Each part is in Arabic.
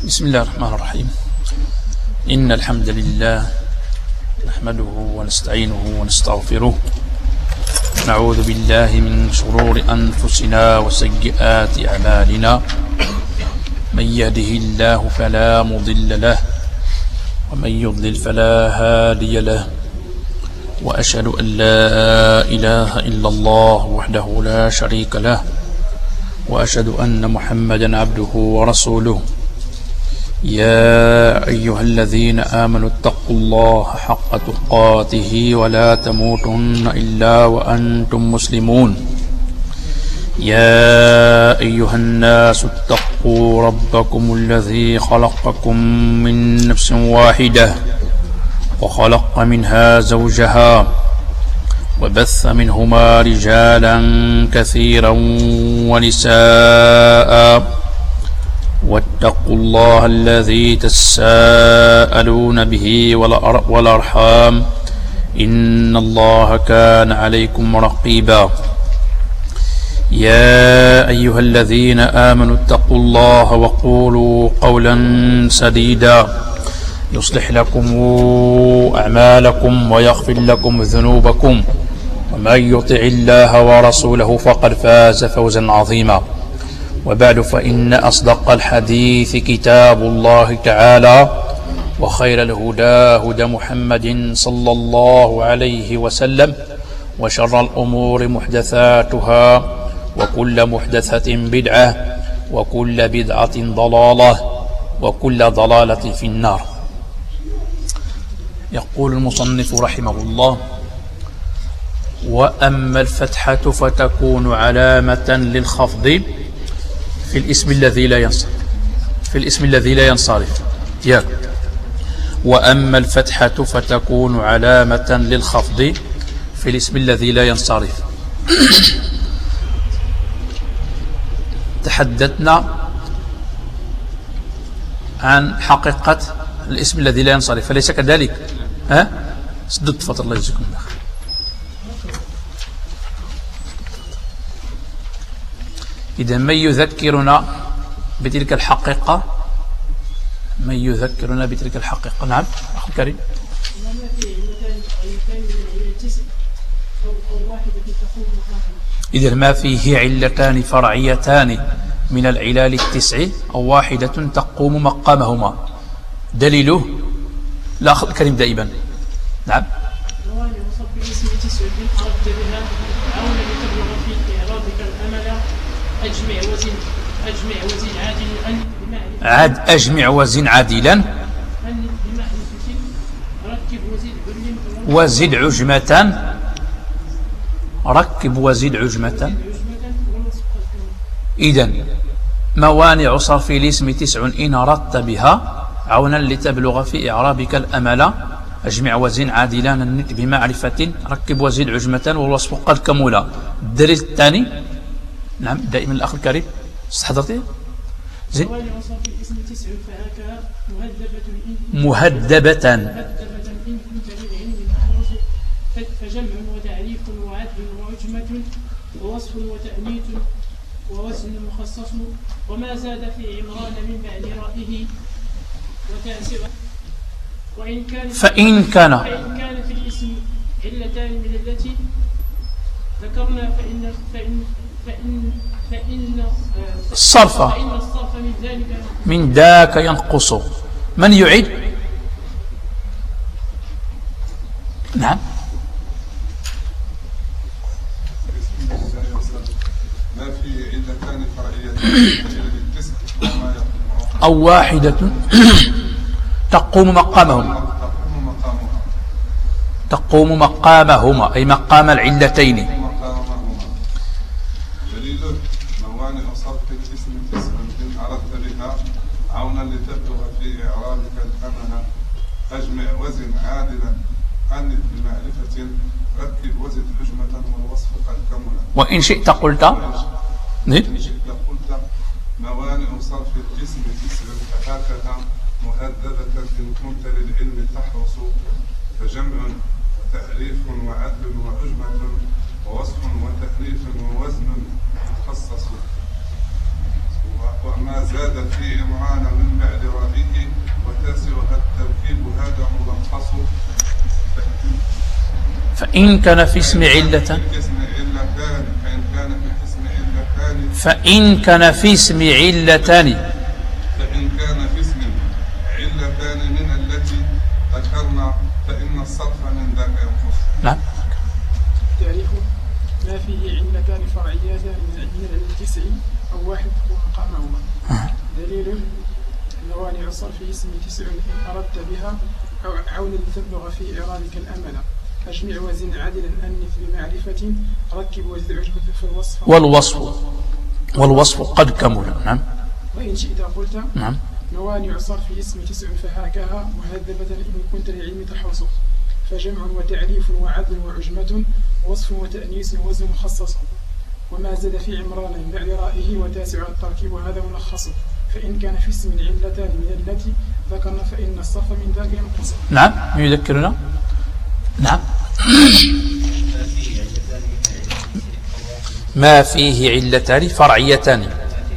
بسم الله الرحمن الرحيم. إن الحمد لله نحمده ونستعينه ونستغفره، نعوذ بالله من شرور أنفسنا وسيئات أعمالنا، من يهده الله فلا مضل له ومن يضلل فلا هادي له، وأشهد أن لا إله إلا الله وحده لا شريك له، وأشهد أن محمدا عبده ورسوله. يا أيها الذين آمنوا اتقوا الله حق تقاته ولا تموتن إلا وأنتم مسلمون. يا أيها الناس اتقوا ربكم الذي خلقكم من نفس واحدة وخلق منها زوجها وبث منهما رجالا كثيرا ونساء، واتقوا الله الذي تساءلون به والأرحام، إن الله كان عليكم رقيبا. يا أيها الذين آمنوا اتقوا الله وقولوا قولا سديدا يصلح لكم أعمالكم ويغفر لكم ذنوبكم، ومن يطع الله ورسوله فقد فاز فوزا عظيما. وبعد، فإن أصدق الحديث كتاب الله تعالى، وخير الهدى هدى محمد صلى الله عليه وسلم، وشر الأمور محدثاتها، وكل محدثة بدعة، وكل بدعة ضلالة، وكل ضلالة في النار. يقول المصنف رحمه الله: وأما الفتحة فتكون علامة للخفض في الاسم الذي لا ينصرف. في الاسم الذي لا ينصرف ياك. وأما الفتحة فتكون علامة للخفض في الاسم الذي لا ينصرف. تحدثنا عن حقيقة الاسم الذي لا ينصرف، فليس كذلك؟ سدد فضل الله يجزيكم الله. إذا من يذكرنا بتلك الحقيقة؟ من يذكرنا بتلك الحقيقة؟ نعم أخي الكريم. إذا ما فيه علتان فرعيتان من العلال التسع أو واحدة تقوم مقامهما، دليله لا أخي الكريم دائما. نعم. أجمع وزن عادلا وزد عجمة، ركب وزد عجمة. إذن موانع صرف الاسم 9 إن أردت بها عونا لتبلغ في إعرابك الأمل. أجمع وزن عادلا النت بمعرفة، ركب وزد عجمة، والوصف قد كمل. الدليل الثاني. نعم دائما الأخ الكريم استحضرتي زين. مهذبة فجمع وتعريف وعدل وعجمة ووصف وتأنيث ووزن مخصص، وما زاد في عمران من بعد رأيه وتأسر. فإن كان في الاسم علتان من التي ذكرنا فإن الصرف من ذاك ينقص. من يعيد؟ نعم. ما في علتان فرعيتان أو واحدة تقوم مقامهما أي مقام العلتين. دليله موانع صرف الاسم 9 إن أردت بها عونا لتبلغ في إعرابك الأمل. أجمع وزن عادلا، أنث بمعرفة، ركب وزد حجمة، والوصف قد كمل. وإن شئت قلت موانع صرف الاسم 9 فهكذا مهذبة إن كنت للعلم تحرص. فجمع وتأليف وعدل وعجمة ووصف وتأليف ووزن مخصص. وما زاد في عمران من بعد فإن كان في اسم علة فإن كان في اسم علتان من التي ذكرنا فإن الصرف من ذاك ينقص. نعم. تعريف ما فيه علتان فرعيتان من العلة التسع أو واحد ومقامهما. دليل موانع صرف اسم تسع إن أردت بها أو عون لتبلغ في إعرابك الأمل. أجمع وزن عادلا أنث بمعرفة ركب وزن عجبة في الوصف والوصف قد كمل. نعم. وإن شئت قلت نعم. موانع صرف اسم تسع فهاكها مهذبة إن كنت للعلم تحوص فجمع وتعريف وعدل وعجمة وصف وتأنيس ووزن مخصص وما زاد في عمران من بعد رائه وتاسع التركيب وهذا ملخص فإن كان في اسم علتان من التي ذكرنا فإن الصرف من ذاك ينقص. نعم. يذكرنا. نعم. ما فيه علتان فرعيتان من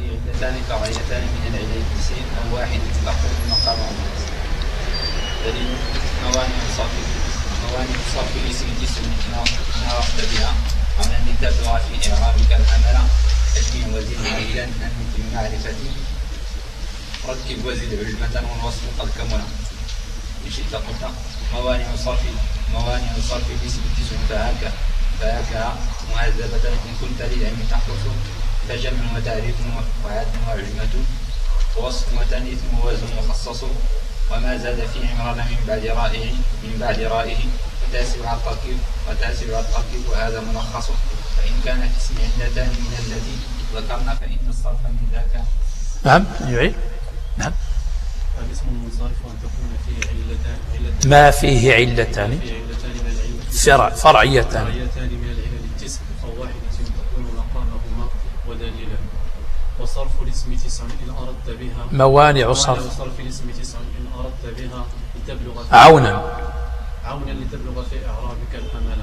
العلل التسع أو واحد تلقى مقامه. دليل موانع صرف اسم تسع إن أردت بها أو أن تبلغ في إعرابك الأمل. أجمع وزن عادلا أنث بمعرفة ركب وزد عجمة والوصف قد كمل. إن شئت قلت موانع صرف الاسم تسع فهاكها مهذبة إن كنت للعلم تحرص فجمع وتعريف وعدل وعجمة ووصف وتأنيث ووزن مخصص وما زاد في عمران من بعد رائه وتاسع التركيب وهذا ملخص فإن كان في اسم علتان من الذي ذكرنا فإن الصرف من ذاك. نعم. يعيد. نعم. الاسم المنصرف أن تكون فيه علتان ما فيه علتان فرعيتان من العلل التسع أو واحدة تكون مقامهما ودليلا. وصرف الاسم تسع إن أردت بها موانع صرف الاسم تسع إن أردت بها لتبلغ عونا لتبلغ في إعرابك الأمل.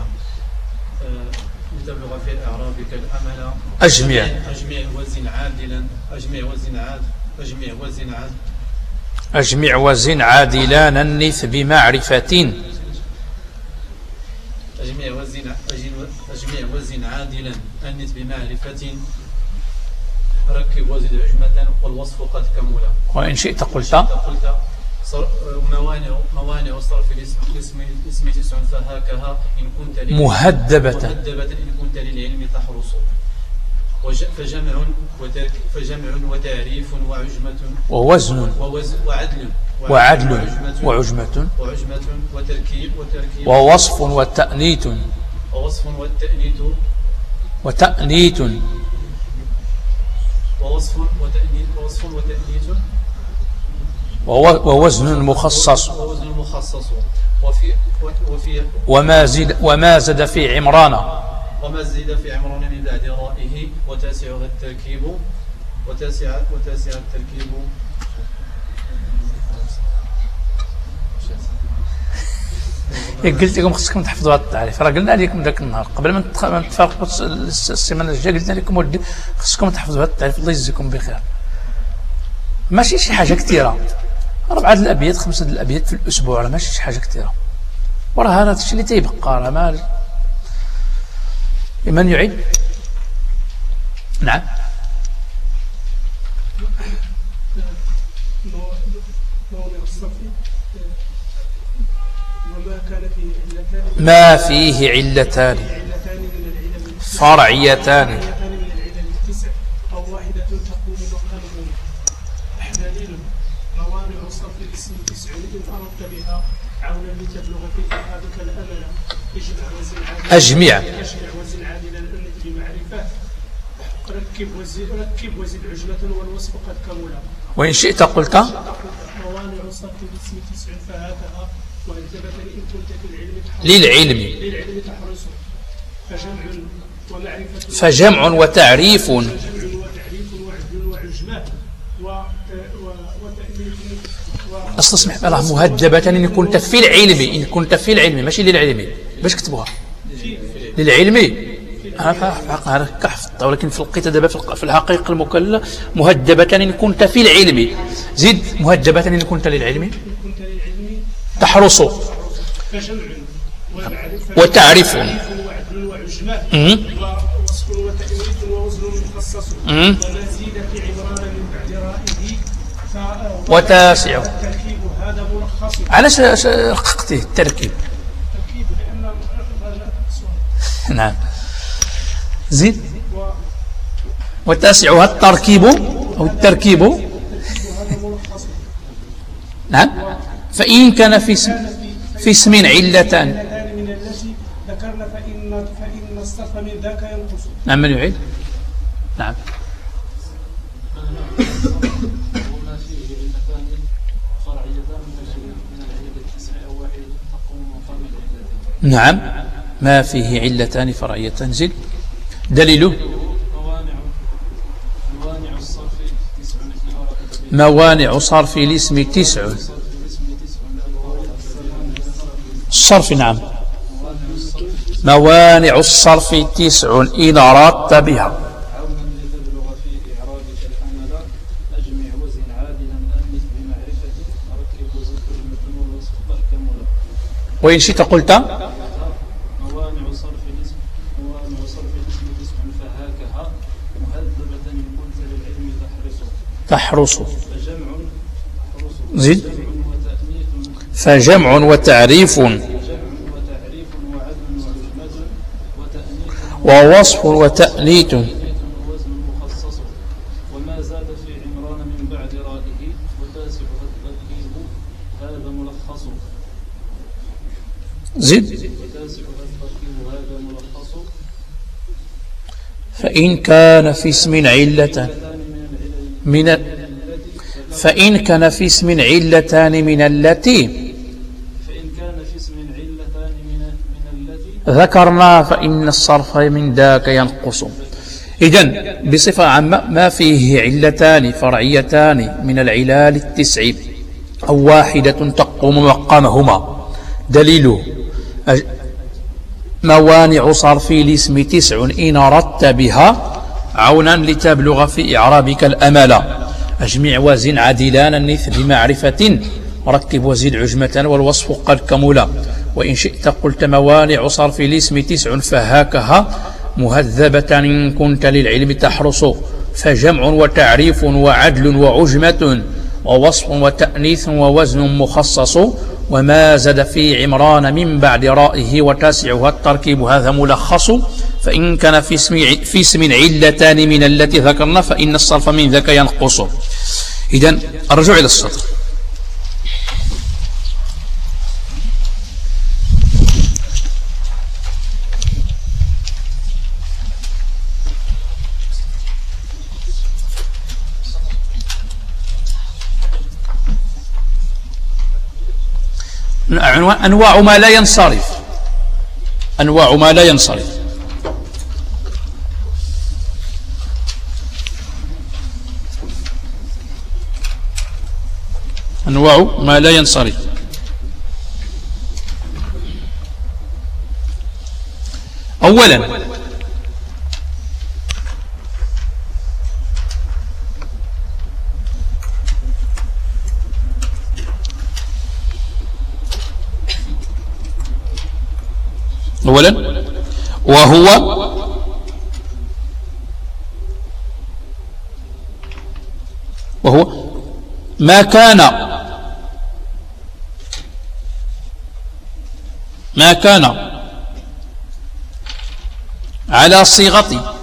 أجمع وزن عادلا ننث بمعرفة. أجمع وزن عادلا أنث بمعرفة ركب وزن عجمة والوصف قد كمل. وإن شئت قلت موانع صرف الاسم تسع فهاكها إن كنت مهذبة إن كنت للعلم تحرص فجمع وتعريف وعجمة ووزن وعدل وعجمة وتركيب ووصف وتأنيت ووزن مخصص وما زاد في عمران من بعد رائه وتاسع التركيب قلت لكم خصكم تحفظوا هذا التعريف. راه قلنا لكم ذاك النهار قبل ما نتفارقوا السيمانه الجايه قلنا لكم ودي خصكم تحفظوا هذا التعريف. الله يجزيكم بخير. ماشي شي حاجه كثيره 4 الابيات 5 الابيات في الاسبوع. راه ماشي شي حاجه كثيره وراه هذا الشيء اللي تيبقى. راه ما لمن يعيد. نعم. ما فيه علتان فرعيتان أو واحدة تقوم مقامهما. دليل موانع صرف الاسم تسع إن أردت بها عونا لتبلغ في إعرابك الأمل. أجمع وزن عادلا أنث بمعرفة ركب وزد عجلة والوصف قد كمل. وإن شئت قلت موانع صرف الاسم تسع فهاكها مهذبة إن كنت في للعلم تحرص فجمع وتعريف وعدل وعجمة أصل اسمح بالله مهذبة إن كنت في العلم ماشي للعلم. باش كتبوها للعلم أنا كحفظتها ولكن في القيت دابا في الحقيقة المكلة مهذبة إن كنت في العلم. زيد مهذبة إن كنت للعلم تحرص وتعريف وعدل وعجمة ووصف وتأنيث ووزن مخصص وما زيد في عمران من بعد رائه وتاسع. التركيب هذا ملخص. علاش رققتيه التركيب؟ التركيب لأن سؤال. نعم زيد. وتاسعها التركيب أو التركيب. هذا ملخص. نعم. فإن كان في اسم علتان من التي ذكرنا فإن الصرف من ذاك ينقص. نعم. من يعيد؟ نعم. وما فيه علتان فرعيتان من العلة التسع أو واحدة تقوم مقام العلتين. نعم. ما فيه علتان فرعيتان. زد. دليله موانع الصرف 9 موانع صرف الاسم 9. الصرف. نعم. موانع الصرف 9 إن أردت بها. عونا لتبلغ في إعرابك الأمل أجمع وزن عادلا أنس بمعرفة ركب وزن كلمة والوصف قد كمل. وإن شئت قلت موانع صرف الاسم 9 فهاكها مهذبة إن كنت للعلم تحرص. تحرص. فجمع زد. وتأنيث فجمع وتعريف وتعريف وعدل وعجمة وتأنيث ووصف وتأنيث ووزن مخصص وما زاد في عمران من بعد رائه وتاسعها التركيب هذا ملخص. زد. وتاسعها التركيب هذا ملخص. فإن كان في اسم علة من فإن كان في اسم علتان من التي فإن كان في اسم علتان من التي ذكرنا فإن الصرف من ذاك ينقص. إذن بصفة عامة ما فيه علتان فرعيتان من العلال التسع أو واحدة تقوم مقامهما. دليله موانع صرف الاسم 9 إن أردت بها عونا لتبلغ في إعرابك الأمل أجمع وزن عدلان النث بمعرفة ركب وزد عجمة والوصف قد كمل. وإن شئت قلت موانع صرف الاسم 9 فهاكها مهذبة إن كنت للعلم تحرص. فجمع وتعريف وعدل وعجمة ووصف وتأنيث ووزن مخصص وما زاد في عمران من بعد رائه وتاسعها التركيب هذا ملخص. فإن كان في اسم علتان من التي ذكرنا فإن الصرف من ذاك ينقص. إذن الرجوع إلى السطر. أنواع ما لا ينصرف. أنواع ما لا ينصرف. أنواع ما لا ينصرف. أولا وهو ما كان على صيغة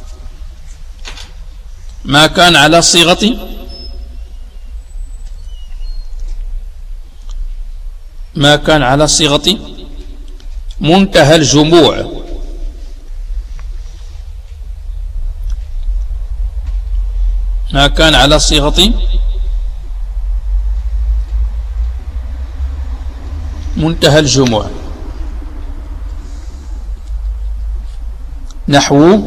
منتهى الجموع ما كان على صيغة منتهى الجموع نحو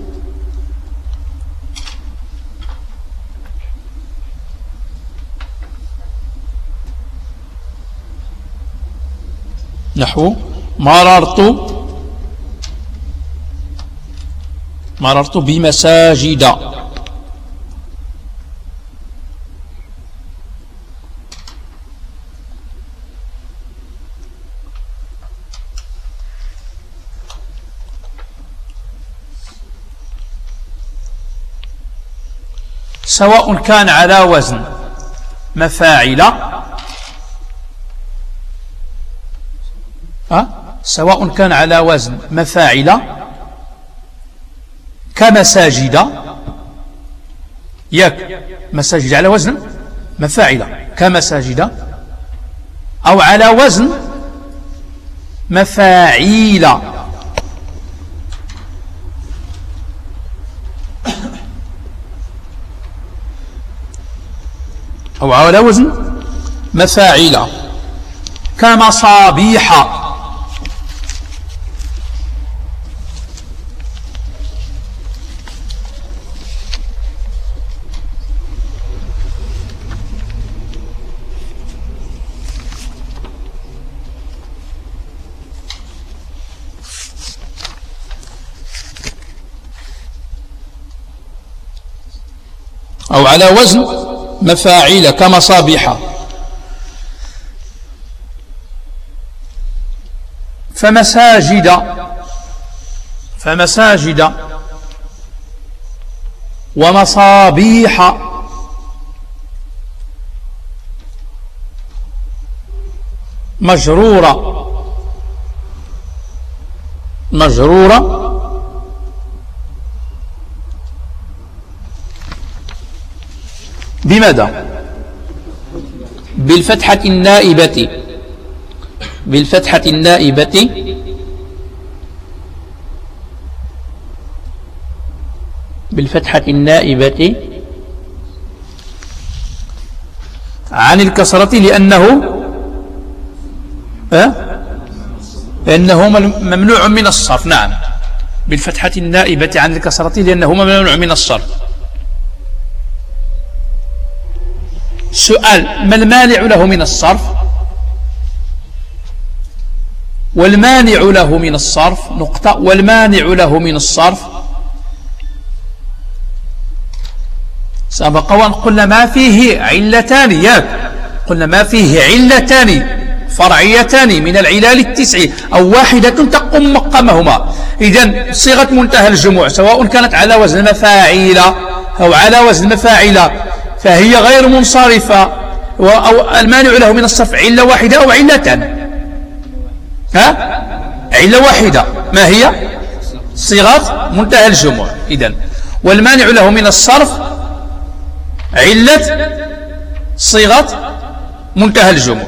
مررت بمساجد. سواء كان على وزن مفاعل سواء كان على وزن مفاعل كمساجد، ياك مساجد على وزن مفاعل كمساجد، أو على وزن مفاعيل أو على وزن مفاعيل كمصابيح أو على وزن مفاعيل كمصابيح. فمساجد ومصابيح مجرورة بماذا؟ بالفتحة النائبة، بالفتحة النائبة بالفتحة النائبة عن الكسرة لأنه ممنوع من الصرف. نعم، بالفتحة النائبة عن الكسرة لأنه ممنوع من الصرف. سؤال: ما المانع له من الصرف؟ والمانع له من الصرف نقطة. والمانع له من الصرف سبق وأن قلنا ما فيه علتان، ياك قلنا ما فيه علتان فرعيتان من العلال التسع أو واحدة تقوم مقامهما. إذن صيغة منتهى الجموع سواء كانت على وزن مفاعيل أو على وزن مفاعيل فهي غير منصرفة، أو المانع له من الصرف علة واحدة أو علتان. علة واحدة ما هي؟ صيغة منتهى الجموع. إذن والمانع له من الصرف علة صيغة منتهى الجموع.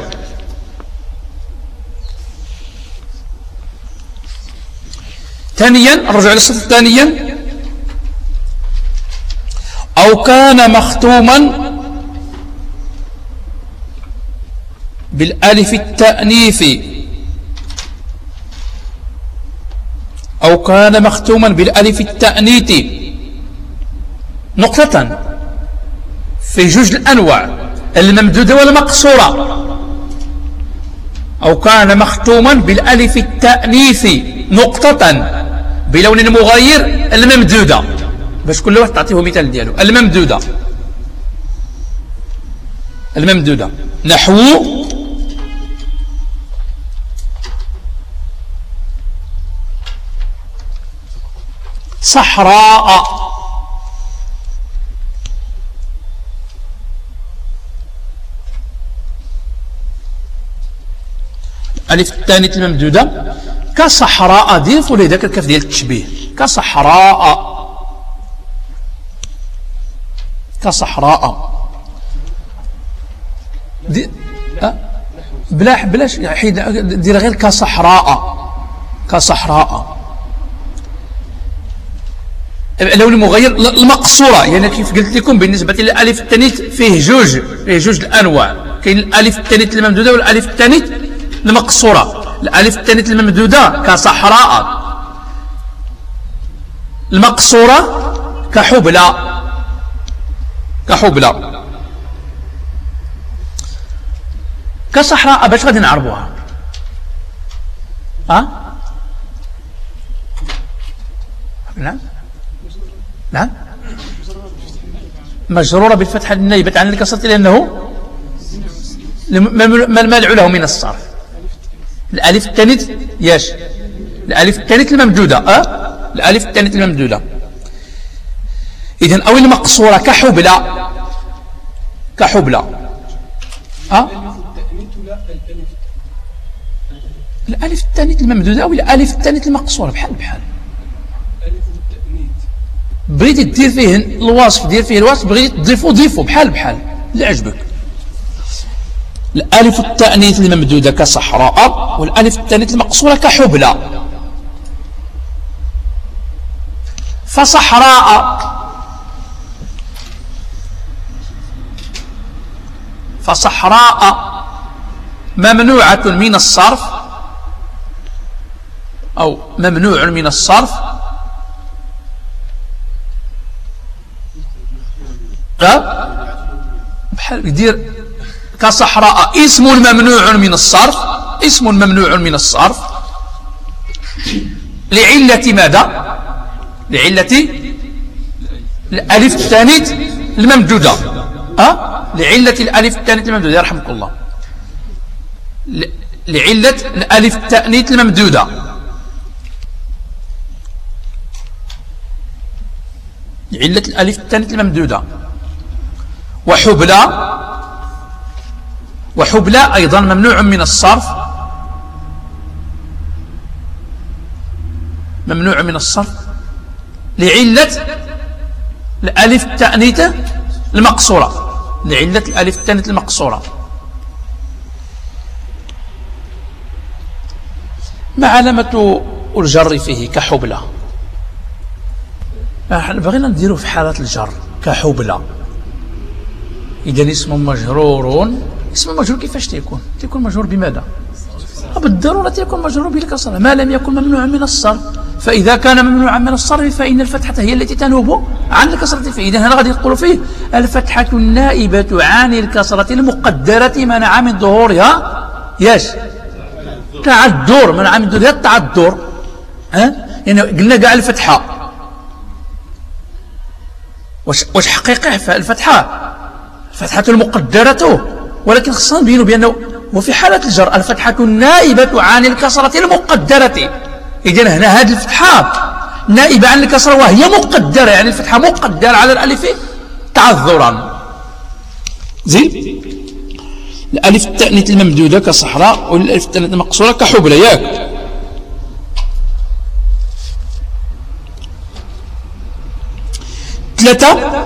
ثانيا نرجع للصف ثانيا: أو كان مختوما بالألف التأنيث، أو كان مختوما بالألف التأنيث نقطة في جوج الأنواع الممدودة والمقصورة. أو كان مختوما بالألف التأنيث نقطة بلون مغير الممدودة، باش كل واحد تعطيه مثال ديالو. الممدودة نحو صحراء، الألف الثانية الممدودة كصحراء، ضيفوا لي ذاك الكاف ديال التشبيه كصحراء بلاش حيد دير غير كصحراء لون مغير المقصورة. يعني كيف قلت لكم بالنسبة للألف الثانيث فيه جوج الأنواع، كاين الألف الثانيث الممدودة والألف الثانيث المقصورة. الألف الثانيث الممدودة كصحراء، المقصورة كحبلى كصحراء. باش غادي نعرفوها؟ نعم مجرورة بالفتحة النائبة عن الكسرة لأنه ما المانع له من الصرف؟ الألف الثانيث ياش الألف الثانيث الممدودة الألف الثانيث الممدودة. إذن أو المقصورة كحبلى الألف التانيث الممدودة أو الألف التانيث المقصورة بحال بغيتي دير فيه الوصف دير فيه الوصف، بغيتي تضيفو ضيفو بحال اللي عجبك. الألف التأنيث الممدودة كصحراء، والألف التأنيث المقصورة كحبلى. فصحراء ممنوعة من الصرف أو ممنوع من الصرف بحال يدير كصحراء اسم ممنوع من الصرف لعلة ماذا؟ لعلة الألف التانيث الممدودة. لعلة الألف التانيث الممدودة يرحمك الله، لعلة الألف التانيث الممدودة. لعلة الألف التانيث الممدودة. وحبلى أيضا ممنوع من الصرف، لعلة الألف التأنيث المقصورة. ما علامة الجر فيه كحبلى؟ بغينا نديرو في حالة الجر كحبلى. إذا اسم مجرور كيفاش تيكون مجرور بماذا؟ بالضرورة يكون مجرور بالكسرة ما لم يكن ممنوعا من الصرف. فإذا كان ممنوعا من الصرف فإن الفتحة هي التي تنوب عن الكسرة فيه. إذن هنا غادي يقولوا فيه الفتحة النائبة عن الكسرة المقدرة منع من ظهورها تعذر، منع من ظهورها التعذر. يعني قلنا كاع الفتحة واش حقيقة الفتحة المقدرة، ولكن خصنا نبينوا بأنه وفي حالة الجر الفتحة النائبة عن الكسرة المقدرة. إذن هنا هذه الفتحة نائبة عن الكسرة وهي مقدرة، يعني الفتحة مقدرة على الألف تعذرا. زين الألف التأنيث الممدودة كصحراء، والألف التأنيث المقصورة كحبلى. ياك ثلاثة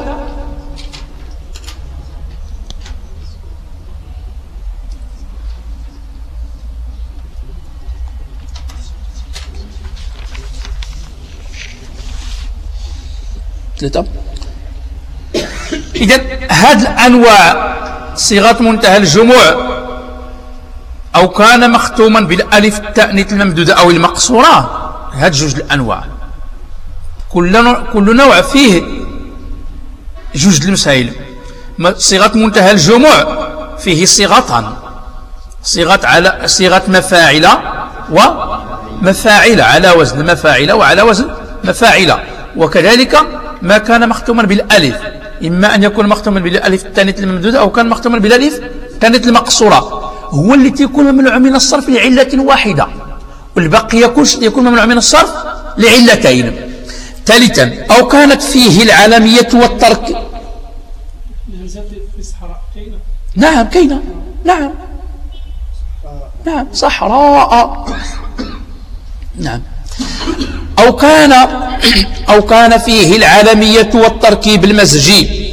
إذن هذه الأنواع صيغة منتهى الجموع أو كان مختوما بالألف التأنيث الممدودة أو المقصورة، هذه جوج الأنواع كل نوع فيه جوج المسائل. صيغة منتهى الجموع فيه صيغتان، صيغة مفاعلة ومفاعلة على وزن مفاعلة وعلى وزن مفاعلة. وكذلك ما كان مختوما بالألف، إما أن يكون مختوما بالألف التانيث الممدودة أو كان مختوما بالألف التانيث المقصورة، هو التي يكون ممنوع من الصرف لعلة واحدة، والباقي يكون ممنوع من الصرف لعلتين. ثالثا أو كانت فيه العالمية والترك. نعم كينا، نعم صحراء. نعم أو كان فيه العالمية والتركيب المزجي.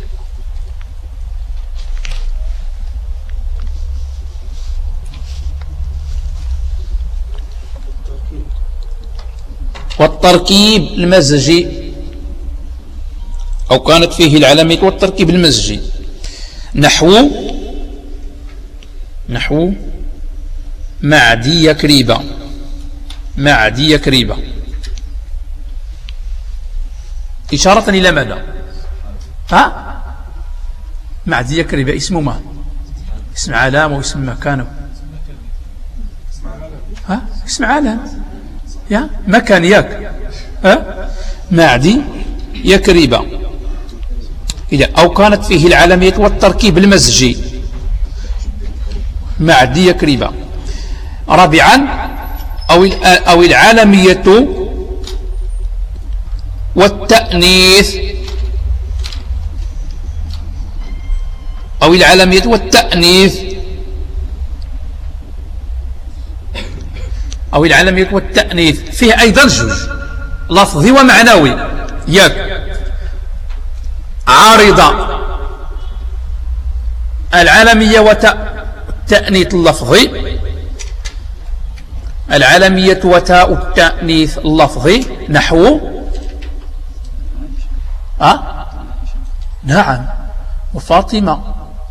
أو كانت فيه العالمية والتركيب المزجي نحو معدي يكريبة إشارة إلى ماذا؟ معدي يكريبة اسم ما؟ اسم علام واسم مكان. اسم علام يا مكان ياك. معدي يكريبة. إذا أو كانت فيه العالمية والتركيب المزجي معدي يكريبة. رابعا أو العالمية والتأنيث أو العالمية والتأنيث، أو العالمية والتأنيث فيه أيضا جوج، لفظي ومعنوي، ياك عارضة العالمية والتأنيث اللفظي، العالمية وتاء التأنيث اللفظي نحو نعم وفاطمة،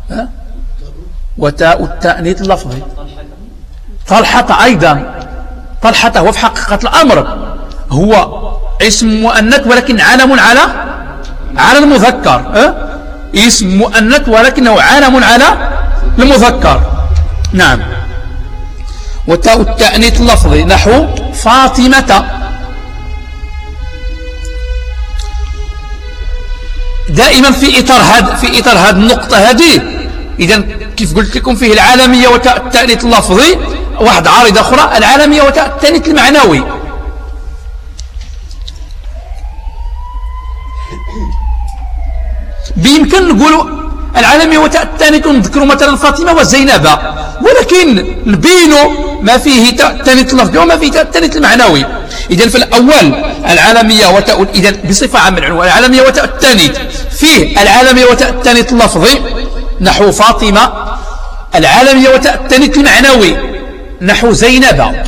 وتاء التأنيث اللفظي طلحة أيضا، طلحة هو في حقيقة الأمر هو اسم مؤنث ولكن علم على المذكر، اسم مؤنث ولكنه علم على المذكر. نعم وتاء التأنيث اللفظي نحو فاطمة. دائما في إطار هذه النقطة هذه، إذا كيف قلت لكم فيه العالمية وتاء التأنيث اللفظي، واحد عارضة أخرى العالمية وتاء التأنيث المعنوي. بإمكان نقولوا العالمية وتاء التأنيث نذكروا مثلا فاطمة وزينب، ولكن نبينوا ما فيه تاء التأنيث اللفظي وما فيه تاء التأنيث المعنوي. إذن في الأول العالمية وتاء، إذن بصفة عامة العالمية وتاء التأنيث فيه العالمية وتاء التأنيث اللفظي نحو فاطمة، العالمية وتاء التأنيث المعنوي نحو زينب.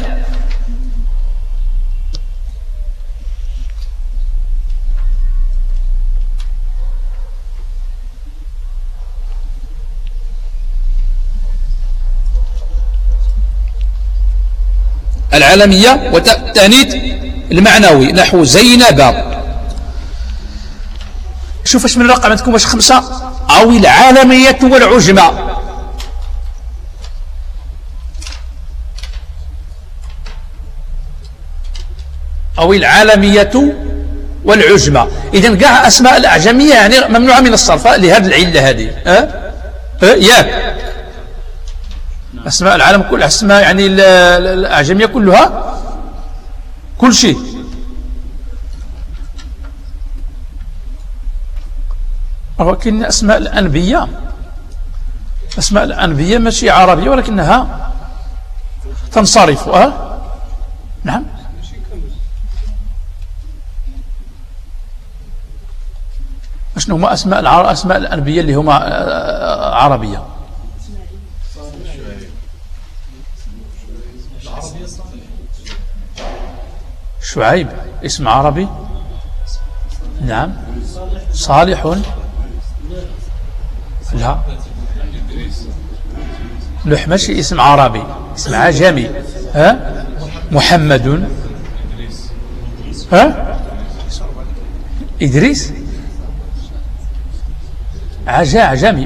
العالمية وتاء التأنيث المعنوي نحو زينب. شوف اش من رقم عندكم، واش 5 أو العالمية والعجمة. أو العالمية والعجمة. إذن كاع أسماء الأعجمية يعني ممنوعة من الصرف لهذه العلة هذه. ياك أسماء العالم كل أسماء يعني الأعجمية كلها كل شيء. ولكن أسماء الأنبياء، أسماء الأنبياء ماشي عربية ولكنها تنصرف. نعم شنو هما أسماء الأنبياء اللي هما عربية؟ شعيب اسم عربي، نعم. صالح لا، نوح ماشي اسم عربي، اسم عجمي. محمد إدريس عجمي.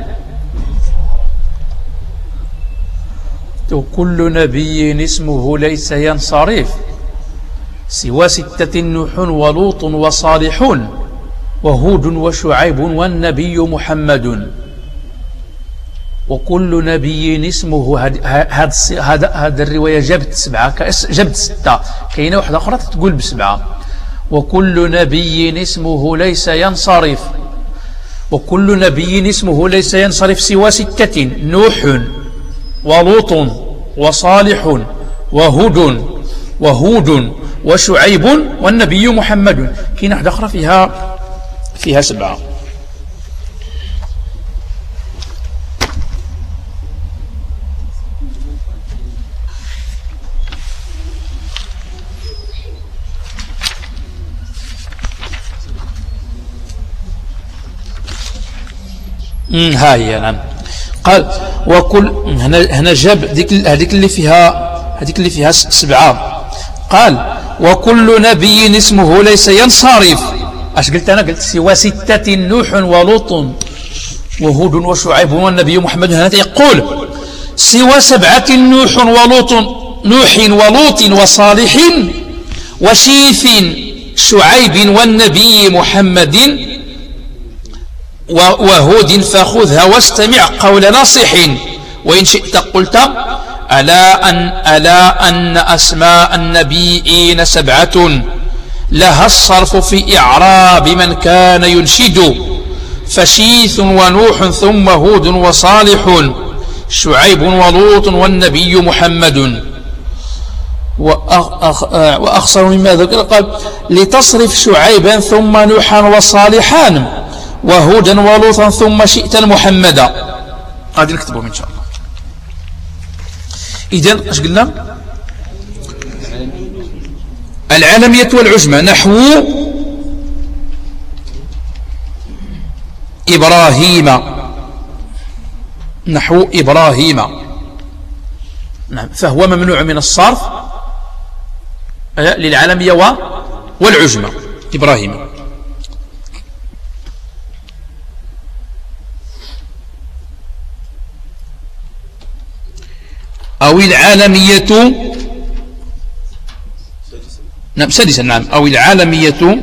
كل نبي اسمه ليس ينصرف سوى 6 نوح ولوط وصالح وهود وشعيب والنبي محمد. وكل نبي اسمه هذا الرواية جابت 7، جابت 6، كاينه واحدة أخرى تقول ب7. وكل نبي اسمه ليس ينصرف، وكل نبي اسمه ليس ينصرف سوى 6 نوح ولوط وصالح وهود وشعيب والنبي محمد. كاين واحدة أخرى فيها 7. ها هي. نعم قال وكل هنا جاب هذيك اللي فيها 7. قال وكل نبي اسمه ليس ينصرف. اش قلت انا؟ قلت سوى 6 نوح ولوط وهود وشعيب والنبي محمد. هنا يقول سوى 7 نوح ولوط وصالح وشيث شعيب والنبي محمد وهود فخذها واستمع قول ناصح. وإن شئت قلت ألا أن أسماء النبيين 7 لها الصرف في إعراب من كان ينشد فشيث ونوح ثم هود وصالح شعيب ولوط والنبي محمد. وأخصر مما ذكر قال لتصرف شعيبا ثم نوحا وصالحا وهودا ولوطا ثم شئت محمدا. غادي نكتبهم إن شاء الله. إذن اش قلنا؟ العالمية والعجمة نحو إبراهيم، نحو إبراهيم، نعم، فهو ممنوع من الصرف للعالمية والعجمة. إبراهيم. أو العالمية، نعم سادسا، نعم، أو العالمية.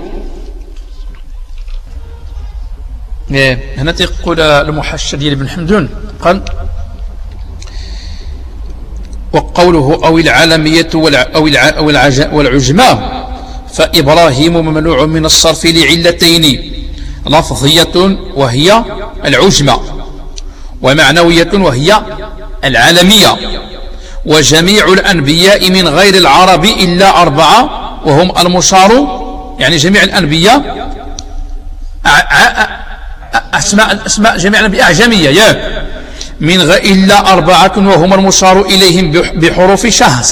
هنا تقول المحشر ديال ابن حمدون قال وقوله أو العالمية والعجمة فإبراهيم ممنوع من الصرف لعلتين لفظية وهي العجمة، ومعنوية وهي العالمية. وجميع الأنبياء من غير العرب إلا أربعة وهم المشار، يعني جميع الأنبياء أسماء جميع الأنبياء أعجمية ياك من غير إلا أربعة وهم المشار إليهم بحروف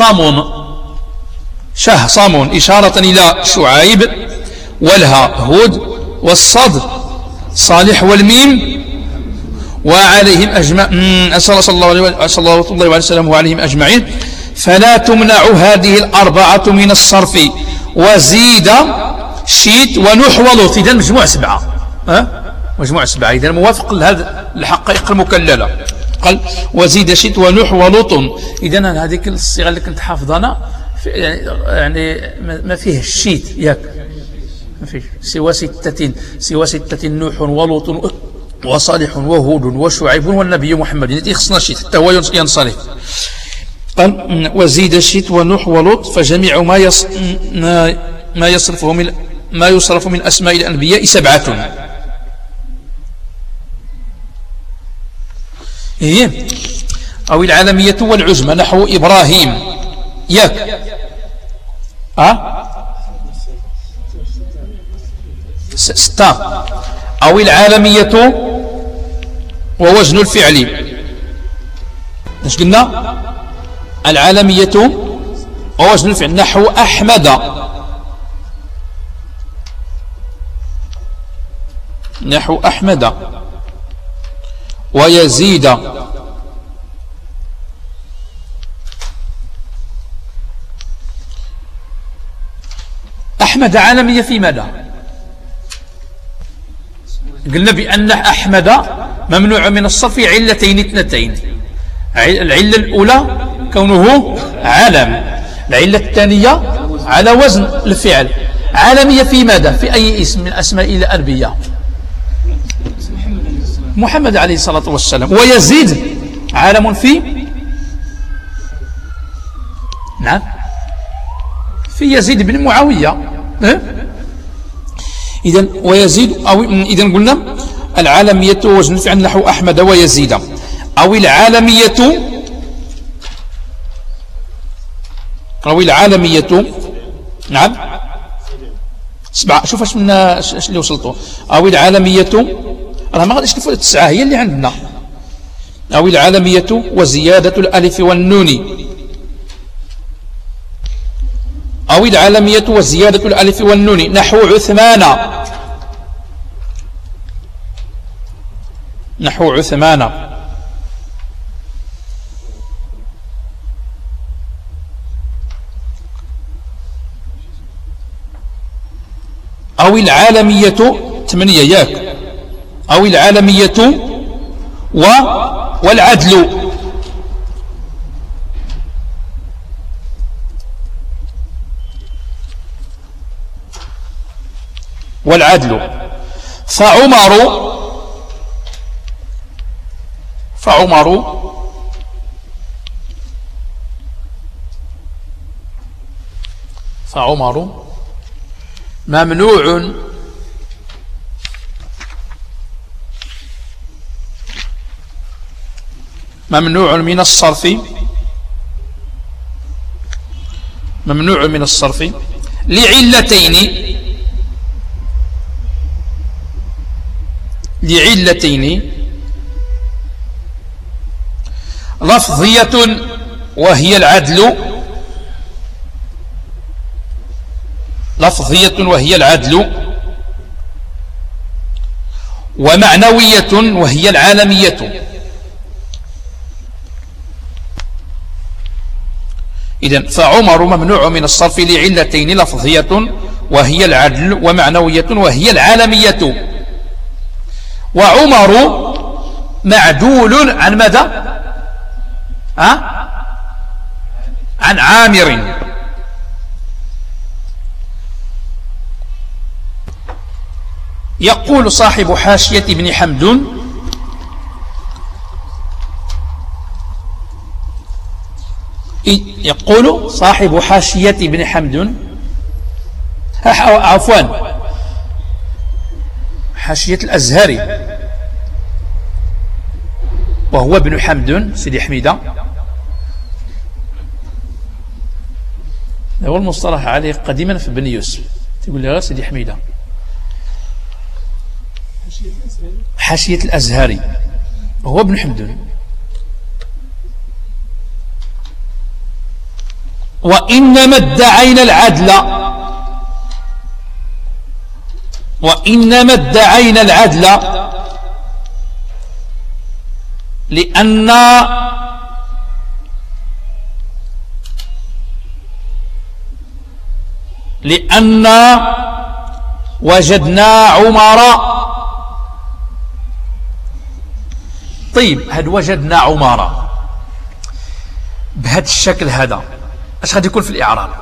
شه صامون إشارة إلى شعيب والها هود والصاد صالح والميم وعليهم صلى الله عليه وسلم وعليهم أجمعين. فلا تمنع هذه الأربعة من الصرف. وزيد شيت ونوح ولوط، إذن مجموع سبعة، مجموع سبعة، إذن موافق لهذه الحقائق المكللة. قال وزيد شيت ونوح ولوط، إذن هذيك الصيغة اللي كنت حافظنا يعني ما فيه الشيت ياك، ما فيه سوى ستة نوح ولوط وصالح وهود وشعيب والنبي محمد، يعني خصنا شيت حتى هو ينصرف. قال وزيد شيت ونوح ولوط فجميع ما يصرف من أسماء الأنبياء سبعة. أو العالمية والعجمة نحو إبراهيم ياك ستة. أو العالمية ووزن الفعل، ايش قلنا؟ العالمية ووزن الفعل نحو أحمد، نحو أحمد ويزيد أحمد عالمية في ماذا؟ قلنا بأن أحمد ممنوع من الصرف علتين اثنتين. العلة الأولى كونه عالم، العلة الثانية على وزن الفعل. عالمية في ماذا؟ في أي اسم من أسماء الأنبياء؟ محمد عليه الصلاة والسلام. ويزيد عالم في، نعم، في يزيد بن معاوية. إذن ويزيد أو إذن قلنا العالمية وزن الفعل نحو أحمد ويزيد. أو العالمية نعم سبعة. شوف اش اللي وصلتوا. أو العالمية راه ما غاديش نفوت التسعة هي اللي عندنا. أو العالمية وزيادة الألف والنون. أو العالمية وزيادة الألف والنون نحو عثمان، نحو عثمان. أو العالمية 8 ياك. أو العالمية والعدل، والعدل. فعمر ممنوع ممنوع من الصرف، ممنوع من الصرف لعلتين لفظية وهي العدل، لفظية وهي العدل، ومعنوية وهي العالمية. إذن فعمر ممنوع من الصرف لعلتين لفظية وهي العدل ومعنوية وهي العالمية. وعمر معدول عن ماذا؟ عن عامر. يقول صاحب حاشية ابن حمدون: يقول صاحب حاشية ابن حمدون، عفوا حاشية الأزهري وهو ابن حمدون سيدي حميدة، هو المصطلح عليه قديما في بني يوسف، تقول لي غير سيدي حميدة. حاشية الأزهري وهو ابن حمدون: وإنما ادعينا العدل، وإنما ادعينا العدل لأن وجدنا عمر. طيب، هاد وجدنا عمر بهذا الشكل هذا اش غادي يكون في الإعراب؟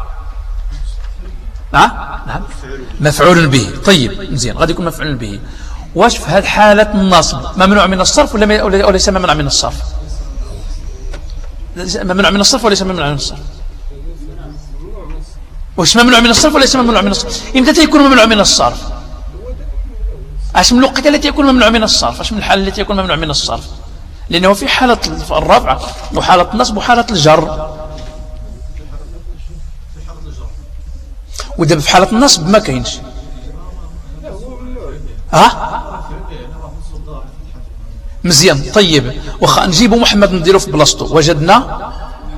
نعم، مفعول به. طيب مزيان، غادي يكون مفعول به. واش في هذه حالة النصب ممنوع من الصرف ولا ليس ممنوع من الصرف؟ ممنوع من الصرف وليس ممنوع من الصرف؟ واش ممنوع من الصرف وليس ممنوع من الصرف؟ امتى تيكون ممنوع من الصرف؟ اش من الوقت التي يكون ممنوع من الصرف؟ اش من الحالة التي يكون ممنوع من الصرف؟ لأنه في حالة الرفع وحالة النصب وحالة الجر. ودابا في حالة النصب ما كاينش. مزيان. طيب، واخا نجيبوا محمد نديرو في بلاصتو، وجدنا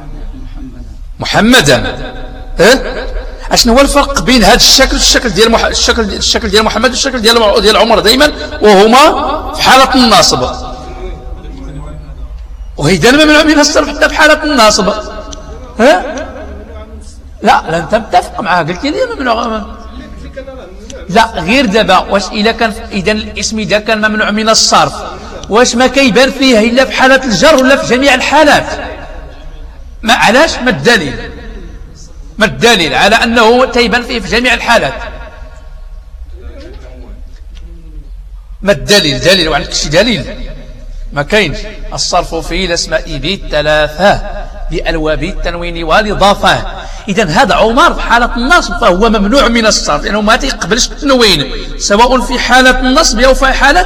محمدا. اشنو هو الفرق بين هذا الشكل والشكل ديال الشكل ديال محمد والشكل ديال عمر دائما وهما في حالة النصب؟ وإذا ممنوع من الصرف حتى في حالة النصب. لا انت متفق معاه، قلت لي ممنوع. لا غير دابا، واش اذا كان اذا الاسم اذا كان ممنوع من الصرف واش ما كيبان فيه الا في حالة الجر ولا في جميع الحالات؟ ما علاش؟ ما الدليل؟ ما الدليل على انه تيبان فيه في جميع الحالات؟ ما الدليل؟ دليل، وعندك شي دليل؟ ما كاينش. الصرف في الاسماء بالثلاثه بألواب التنوين والإضافة. إذن هذا عمر في حالة النصب فهو ممنوع من الصرف لأنه ما تيقبلش التنوين، سواء في حالة النصب أو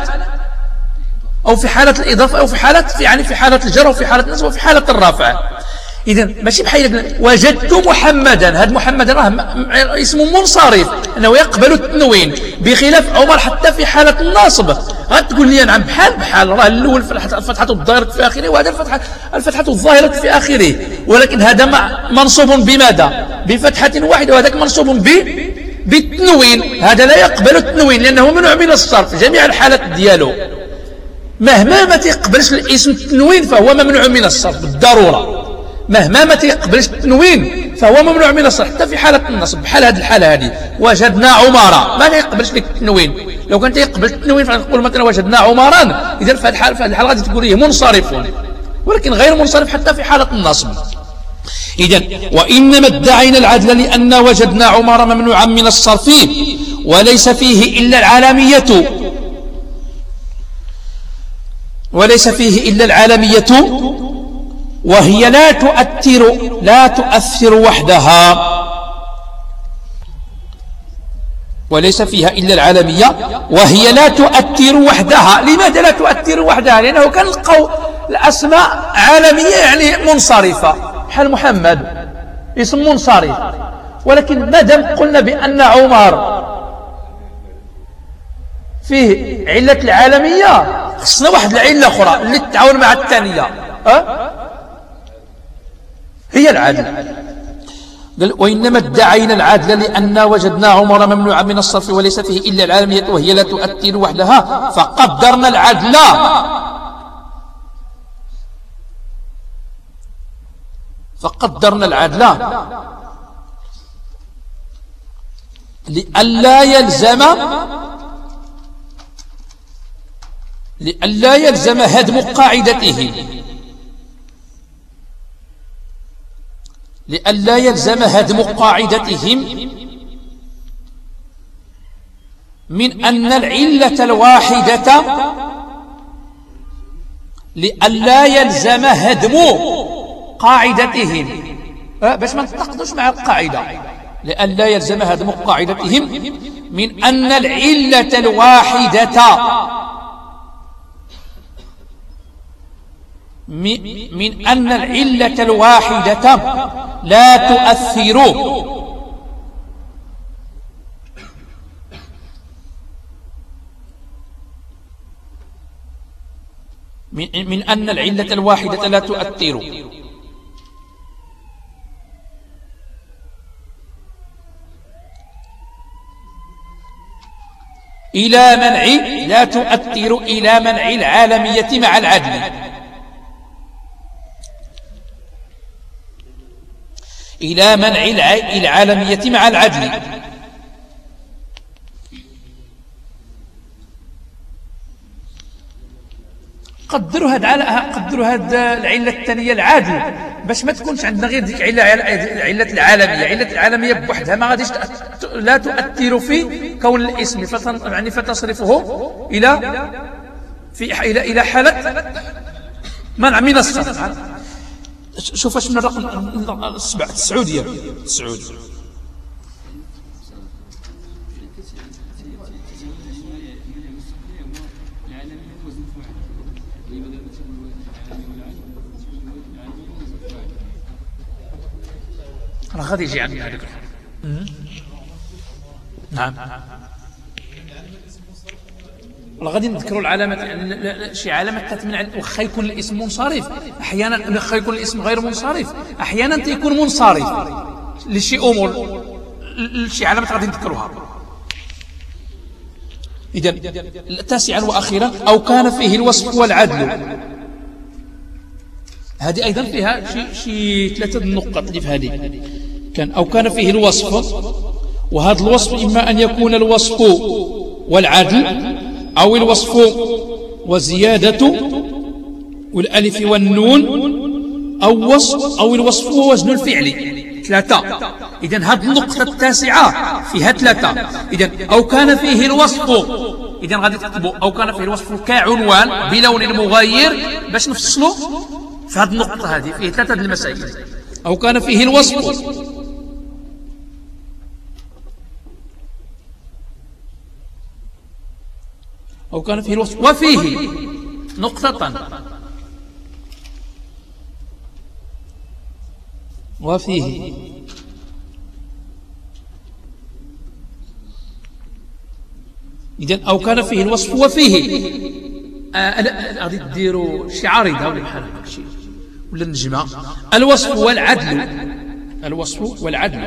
في حالة الإضافة أو في حالة الجر أو في حالة النصب أو في حالة الرفع. إذن ماشي بحال وجدت محمدا، هذا محمدا راه اسم منصرف أنه يقبل التنوين، بخلاف عمر حتى في حالة النصب غتقول لي نعم بحال راه الأول الفتحة الظاهرة في آخره وهذا الفتحة الظاهرة في آخره، ولكن هذا منصوب بماذا؟ بفتحة واحدة، وهذاك منصوب بالتنوين. هذا لا يقبل التنوين لأنه ممنوع من الصرف جميع الحالات ديالو. مهما ما تيقبلش الاسم التنوين فهو ممنوع من الصرف بالضرورة، مهما ما تيقبلش التنوين فهو ممنوع من الصرف حتى في حالة النصب. بحال هذه الحالة هذه وجدنا عمارا ما يقبلش لك التنوين. لو كان يقبل التنوين فنقول مثلا وجدنا عمارا، إذا في هذه الحالة غادي تقول ليه منصرف، ولكن غير منصرف حتى في حالة النصب. إذن وإنما ادعينا العدل لأن وجدنا عمارا ممنوعا من الصرف وليس فيه إلا العالمية، وهي لا تؤثر وحدها، وليس فيها إلا العالمية وهي لا تؤثر وحدها. لماذا لا تؤثر وحدها؟ لأنه كان الأسماء عالمية يعني منصرفة، بحال محمد اسم منصرف، ولكن مادام قلنا بأن عمر فيه علة العالمية خصنا واحد العلة أخرى اللي تتعاون مع الثانية هي العدل. قال وإنما ادعينا العدل لأن وجدنا عمر ممنوعا من الصرف وليس فيه إلا العالمية وهي لا تؤثر وحدها فقدرنا العدل لئلا يلزم هدم قاعدته، لئلا يلزم هدم قاعدتهم من أن العلة الواحدة، لئلا يلزم هدم قاعدتهم باش ما نتناقضوش مع القاعدة، لئلا يلزم هدم قاعدتهم من أن العلة الواحدة من أن العلة الواحدة لا تؤثر من أن العلة الواحدة لا تؤثر إلى منع لا تؤثر إلى منع العالمية مع العدل، إلى منع العالمية مع العدل. قدروا هاد العلة الثانية العادل باش ما تكونش عندنا غير ديك علة العالمية. علة العالمية بوحدها ما غاديش لا تؤثر في كون الاسم يعني فتصرفه إلى حالة منع من الصرف. شوف اش من الرقم 9 ديال 9 راه غادي يجي عندنا هذاك. نعم والله غادي نذكروا العلامات، يعني شي علامات تتمنع واخا يكون الاسم منصرف، احيانا واخا يكون الاسم غير منصرف، احيانا تيكون منصرف لشي امور، شي علامات غادي نذكروها. اذا تاسعا واخيرا او كان فيه الوصف والعدل، هذه ايضا فيها شي 3 النقط اللي في هذه. كان او كان فيه الوصف، وهذا الوصف اما ان يكون الوصف والعدل أو الوصف والزيادة والألف والنون أو الوصف ووزن الفعل 3. إذن هذه النقطة التاسعة فيها 3. إذن أو كان فيه الوصف، إذن غادي تكتبوا أو كان فيه الوصف كعنوان بلون مغير باش نفصلوا في هذه النقطة. هذه فيه 3 المسائل. أو كان فيه الوصف أو كان فيه الوصف وفيه نقطة وفيه إذن أو كان فيه الوصف وفيه غادي ديروا شي عارضة ولا بحال هكا شي ولا نجمة. الوصف والعدل، الوصف والعدل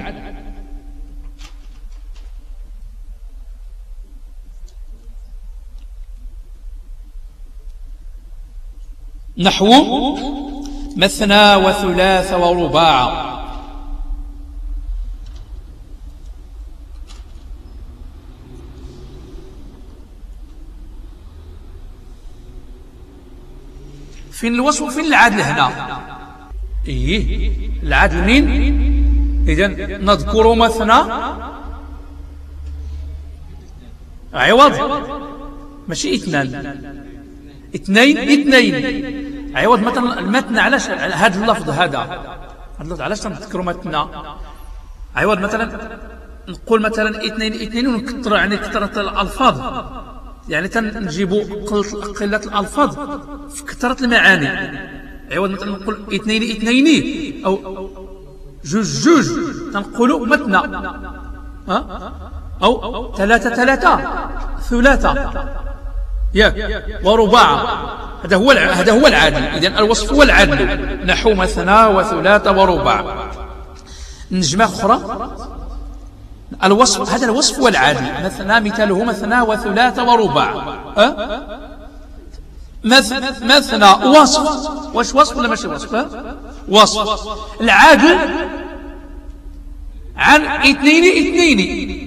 نحو مثنى وثلاث ورباع. فين الوصف وفين العدل هنا؟ العدل مين؟ إذن نذكر مثنى عوض ماشي اثنين عوض مثلا المتن. علاش هذا اللفظ هذا علاش نذكروا متن عوض مثلا نقول مثلا اثنين ونكثر يعني كثرة الألفاظ، يعني تنجيبوا قلة الألفاظ في كثرة المعاني. عوض مثلا نقول اثنين أو جوج تنقول مثنى، أو ثلاثة ثلاثة ياك ورباع. هذا هو العدل. إذن الوصف هو العدل، نحو مثنى وثلاثة ورباع. نجمة أخرى الوصف، هذا الوصف هو العدل. مثاله مثنى وثلاثة ورباع. مثنى وصف، واش وصف ولا ماشي وصف؟ وصف. العدل عن اثنين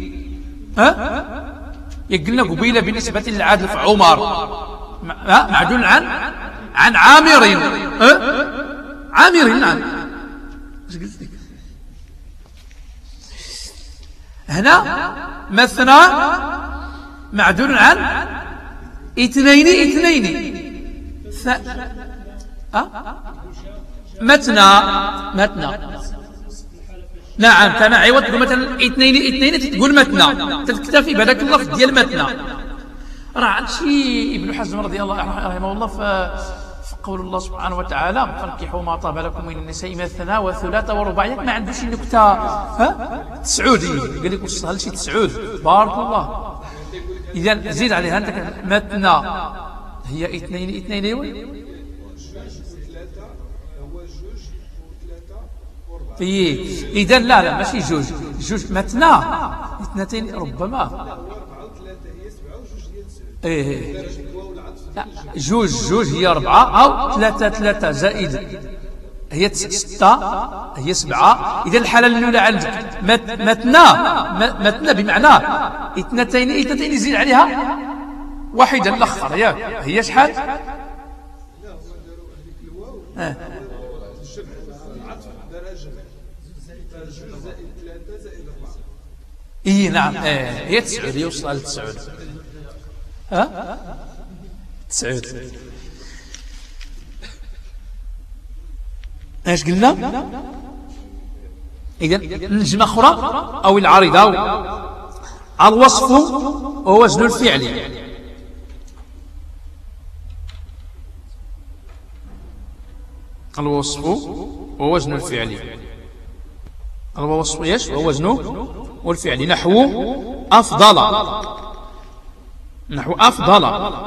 يقلنا قبيلة بالنسبة للعدل في عمر معدول عن عامر. نعم. هنا مثنى معدول عن اثنين مثنى. نعم. كان عوض تقول مثلا اثنين تقول مثنى، تكتفي بهذاك اللفظ ديال مثنى. راه عند شي ابن حزم رضي الله عنه رحمه الله في قول الله سبحانه وتعالى فانكحوا ما طاب لكم من النساء مثنى وثلاثة ورباع، ما عنده شي نكته تسعوديه قال لك وصلها لشي تسعود. بارك الله. اذا زيد عليها انت مثنى هي اثنين ايوا إذا لا ماشي جوج مثنى اثنتين ربما. جوج هي 4 أو 3 زائد هي 6 هي 7. إذا الحالة الأولى عندك مثنى بمعنى اثنتين يزيد عليها واحدا الأخر ياك هي شحال؟ نعم. هي 9 يوصل ل 9. 9 ايش قلنا؟ إذا نجمة أخرى أو العارضة. الوصف هو وزن الفعل. الوصف هو وزن الفعل. الوصف ايش؟ هو وزنه والفعل. نحو أفضل.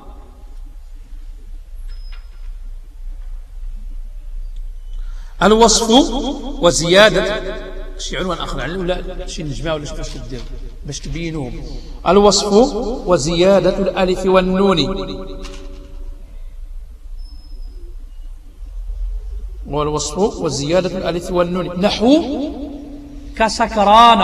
الوصف وزيادة شي عنوان آخر عليه ولا شي نجمع ولا شي باش تدير باش تبينوهم. الوصف وزيادة الألف والنون. والوصف وزيادة الألف والنون. نحو كسكران.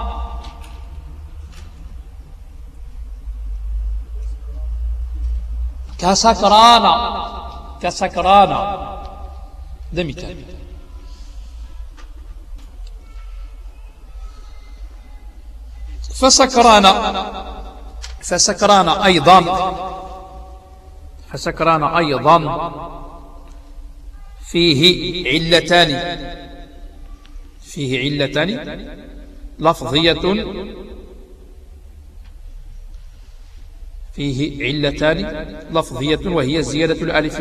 ده مثال. فسكران أيضا فيه علتان لفظية. وهي زيادة الألف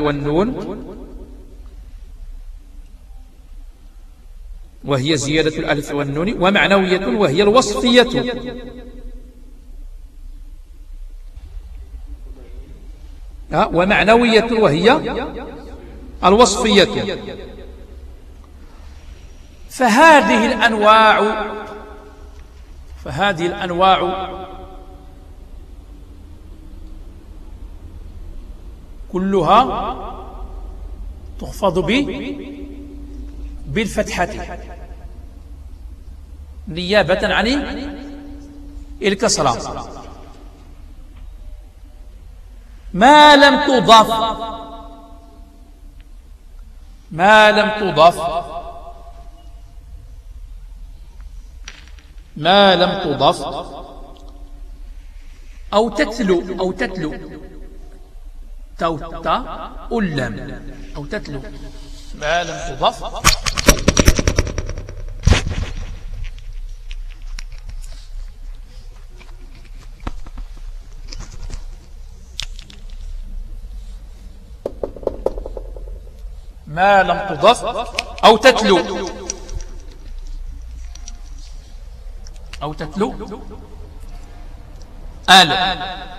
والنون. ومعنوية وهي الوصفية. ومعنوية وهي الوصفية. فهذه الأنواع كلها تخفض بالفتحة نيابة عن الكسرة ما لم تضف أو تتلو توتا ألم أو تتلو ما لم تضف ما لم تضف أو تتلو آل.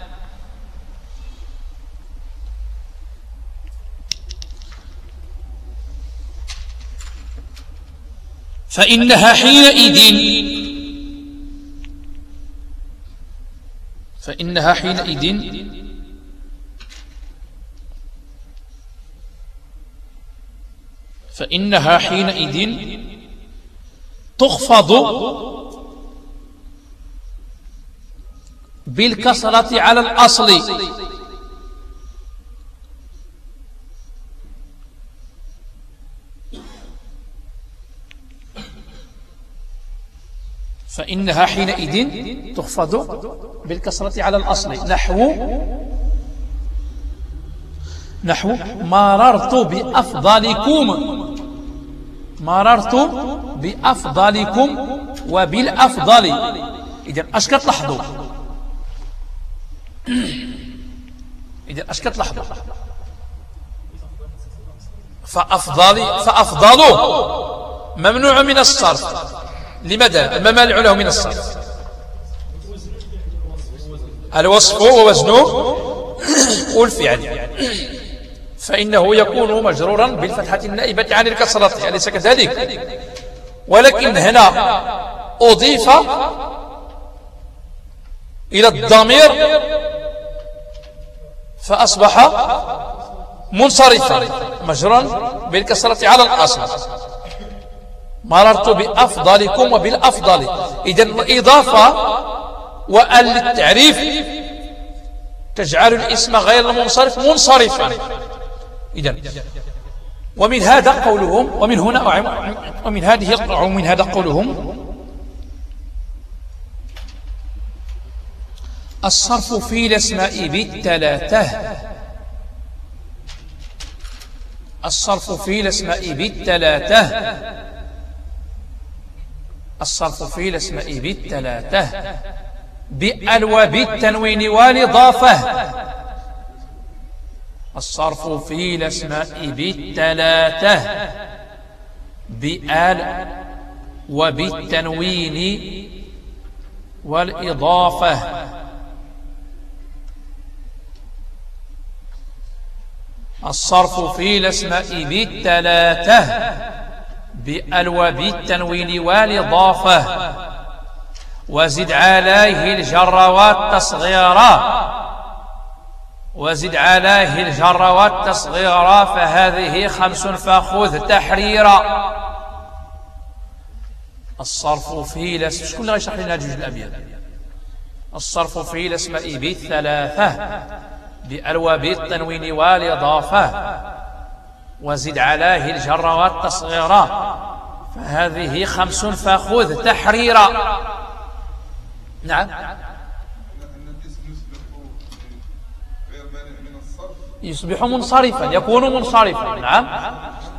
فإنها حينئذ تخفض بالكسرة على الأصل، فإنها حينئذ تخفض بالكسرة على الأصل. نحو مررت بأفضلكم وبالأفضل. إذن أش كتلاحظوا فأفضل ممنوع من الصرف. لماذا؟ ما مانع له من الصرف؟ الوصف ووزنه والفعل، فإنه يكون مجرورا بالفتحة النائبة عن الكسرة، أليس كذلك؟ ولكن هنا أضيف إلى الضمير فأصبح منصرفا مجرورا بالكسرة على الأصل. مررت بأفضلكم وبالأفضل. إذن الإضافة وأل للتعريف تجعل الاسم غير المنصرف منصرفا. إذن ومن هذا قولهم، ومن هذا قولهم الصرف في الأسماء بالثلاثة. الصرف في الأسماء بالثلاثة بأل وبالتنوين والإضافة. الصرف في الأسماء بالثلاثة بأل وبالتنوين والإضافة. الصرف في الأسماء بالثلاثة بأل وبالتنوين والإضافة. وزد عليه الجر والتصغير فهذه 5 فخذ تحريرا. الصرف في الأسماء، شكون اللي غيشرح لنا جوج الأبيات؟ الصرف في الأسماء بالثلاثة بأل وبالتنوين والإضافة وزد عليه الجر والتصغير فهذه 5 فخذ تحريرا. نعم، يصبح منصرفا، يكون منصرفا. نعم،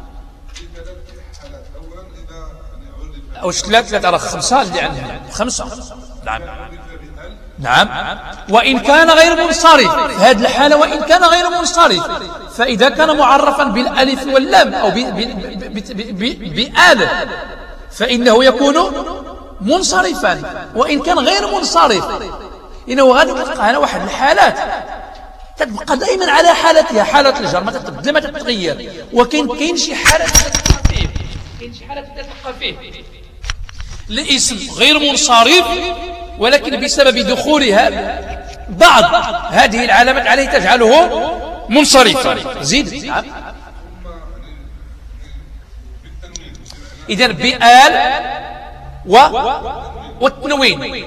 أو 3 على 5 اللي عندنا 5. نعم، وإن كان غير منصرف في هذه الحالة، وإن كان غير منصرف، فإذا كان معرفا بالألف واللام أو بآل فإنه يكون منصرفا. وإن كان غير منصرف إنه غادي تبقى هنا واحد الحالات تبقى دائما على حالتها، حالة الجر ما تتبدل ما تتغير. وكاين شي حالة تتبقى فيه الاسم غير منصرف، ولكن بسبب دخولها بعض هذه العلامات عليه تجعله منصرفا. زيد. إذن بآل والتنوين.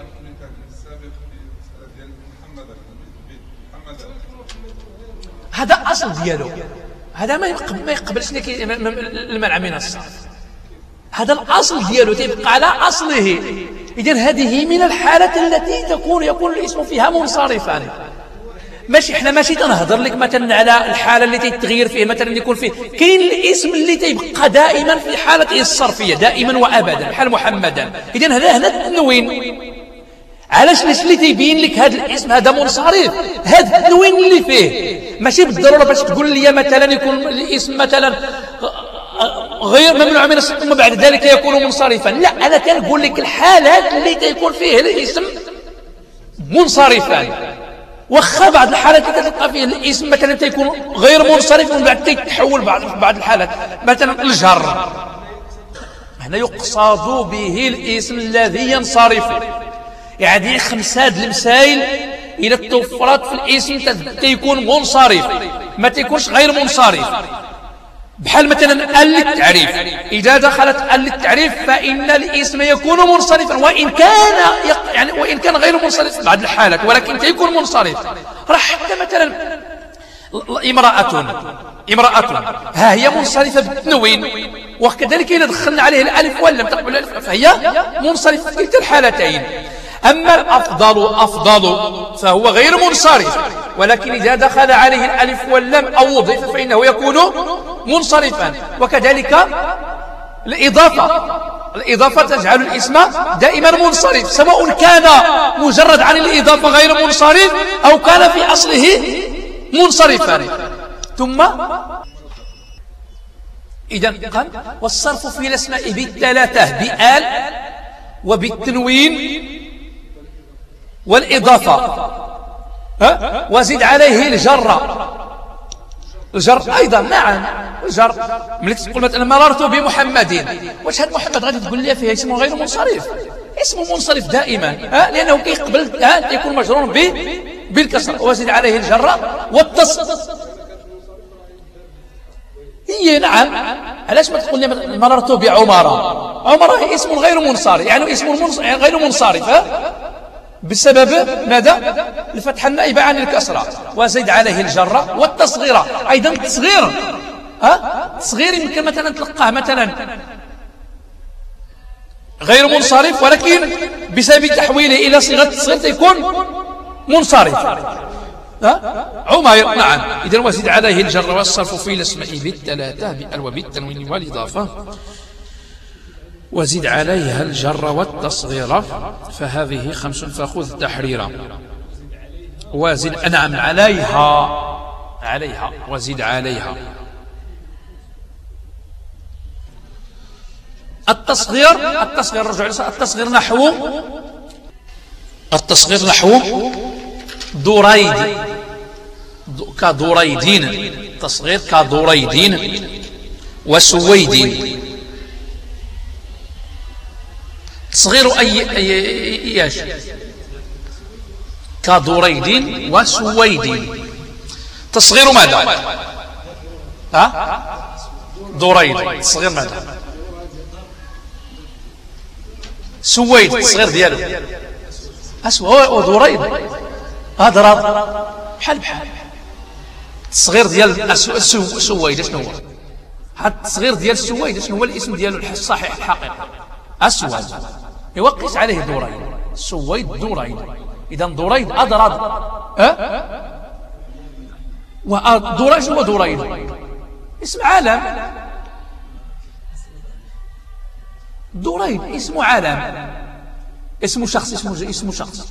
هذا أصل ديالو، هذا ما يقبلش المنع من الصرف. هذا الأصل ديالو تبقى على أصله. إذن هذه من الحالات التي يكون الاسم فيها منصرفا. احنا ماشي تنهضر لك مثلا على الحالة اللي تتغير فيه، مثلا يكون فيه كاين الاسم اللي تيبقى دائما في حالته الصرفية دائما وأبدا بحال محمدا. إذن هنا التنوين علاش اللي تيبين لك هذا الاسم هذا منصرف هذا التنوين اللي فيه، ماشي بالضروره باش تقول لي مثلا يكون الاسم مثلا غير ممنوع من الصرف ثم بعد ذلك يكون منصرفا. لا، انا كنقول لك الحالات اللي تيكون فيه الاسم منصرفا، واخا بعض الحالات كتلقى فيه الاسم مثلا تيكون غير منصرف ومن بعد تيتحول بعض الحالات مثلا الجر. هنا يقصد به الاسم الذي ينصرف. يعني 5 هاد المسائل إذا توفرت في الاسم تيكون منصرف، ما تيكونش غير منصرف. بحال مثلا ال للتعريف، إذا دخلت ال للتعريف فإن الاسم يكون منصرفا وإن كان غير منصرف في بعض الحالات، ولكن تيكون منصرف. راه حتى مثلا امرأة ها هي منصرفة بالتنوين، وكذلك إذا دخلنا عليه الألف ولم تقبل الألف فهي منصرفة في كلتا الحالتين. أما الأفضل فهو غير منصرف، ولكن إذا دخل عليه الألف واللام أو وضف فإنه يكون منصرفا. وكذلك الإضافة تجعل الاسم دائما منصرف، سواء كان مجرد عن الإضافة غير منصرف أو كان في أصله منصرفا. ثم إذن قال والصرف في الأسماء بالثلاثة بآل وبالتنوين والإضافة، وزد عليه الجر أيضا. نعم الجر، ملي تقول مثلا مررت بمحمد، واش هذا محمد غادي تقول لي فيه اسمه غير منصرف؟ اسمه منصرف دائما، لأنه كيقبل يكون مجرور بالكسر. وزد عليه الجر نعم. علاش ما تقول لي مررت بعمر؟ عمر اسم غير منصرف، يعني اسم غير منصرف بسبب ماذا؟ الفتحة النائبة عن الكسرة. وزيد عليه الجر والتصغير أيضا. التصغير يمكن مثلا تلقاه مثلا غير منصرف، ولكن بسبب تحويله إلى صيغة التصغير تكون منصرف. عمير. نعم. إذن وزد عليه الجر والصرف في الاسماء بالثلاثة بال وبالتنوين والإضافة. وزد عليها الجر والتصغير فهذه 5 فخذ تحريرا. وزد نعم عليها وزد عليها. التصغير رجع التصغير نحو دريد كدريدين، تصغير كدريدين وسويدين. تصغير ايش؟ كدريد وسويد. تصغير ماذا؟ دريد تصغير ماذا؟ سويد تصغير ديالو ودريد اضرب بحال التصغير ديال سويد شنو هو؟ هذا التصغير ديال سويد شنو هو الاسم ديالو الصحيح الحقيقي؟ أسود. يوقس عليه دريد. سويد دريد. إذا دريد أضرد. ودرج ودريد اسم عالم. دريد اسم عالم، اسم شخص، اسم شخص.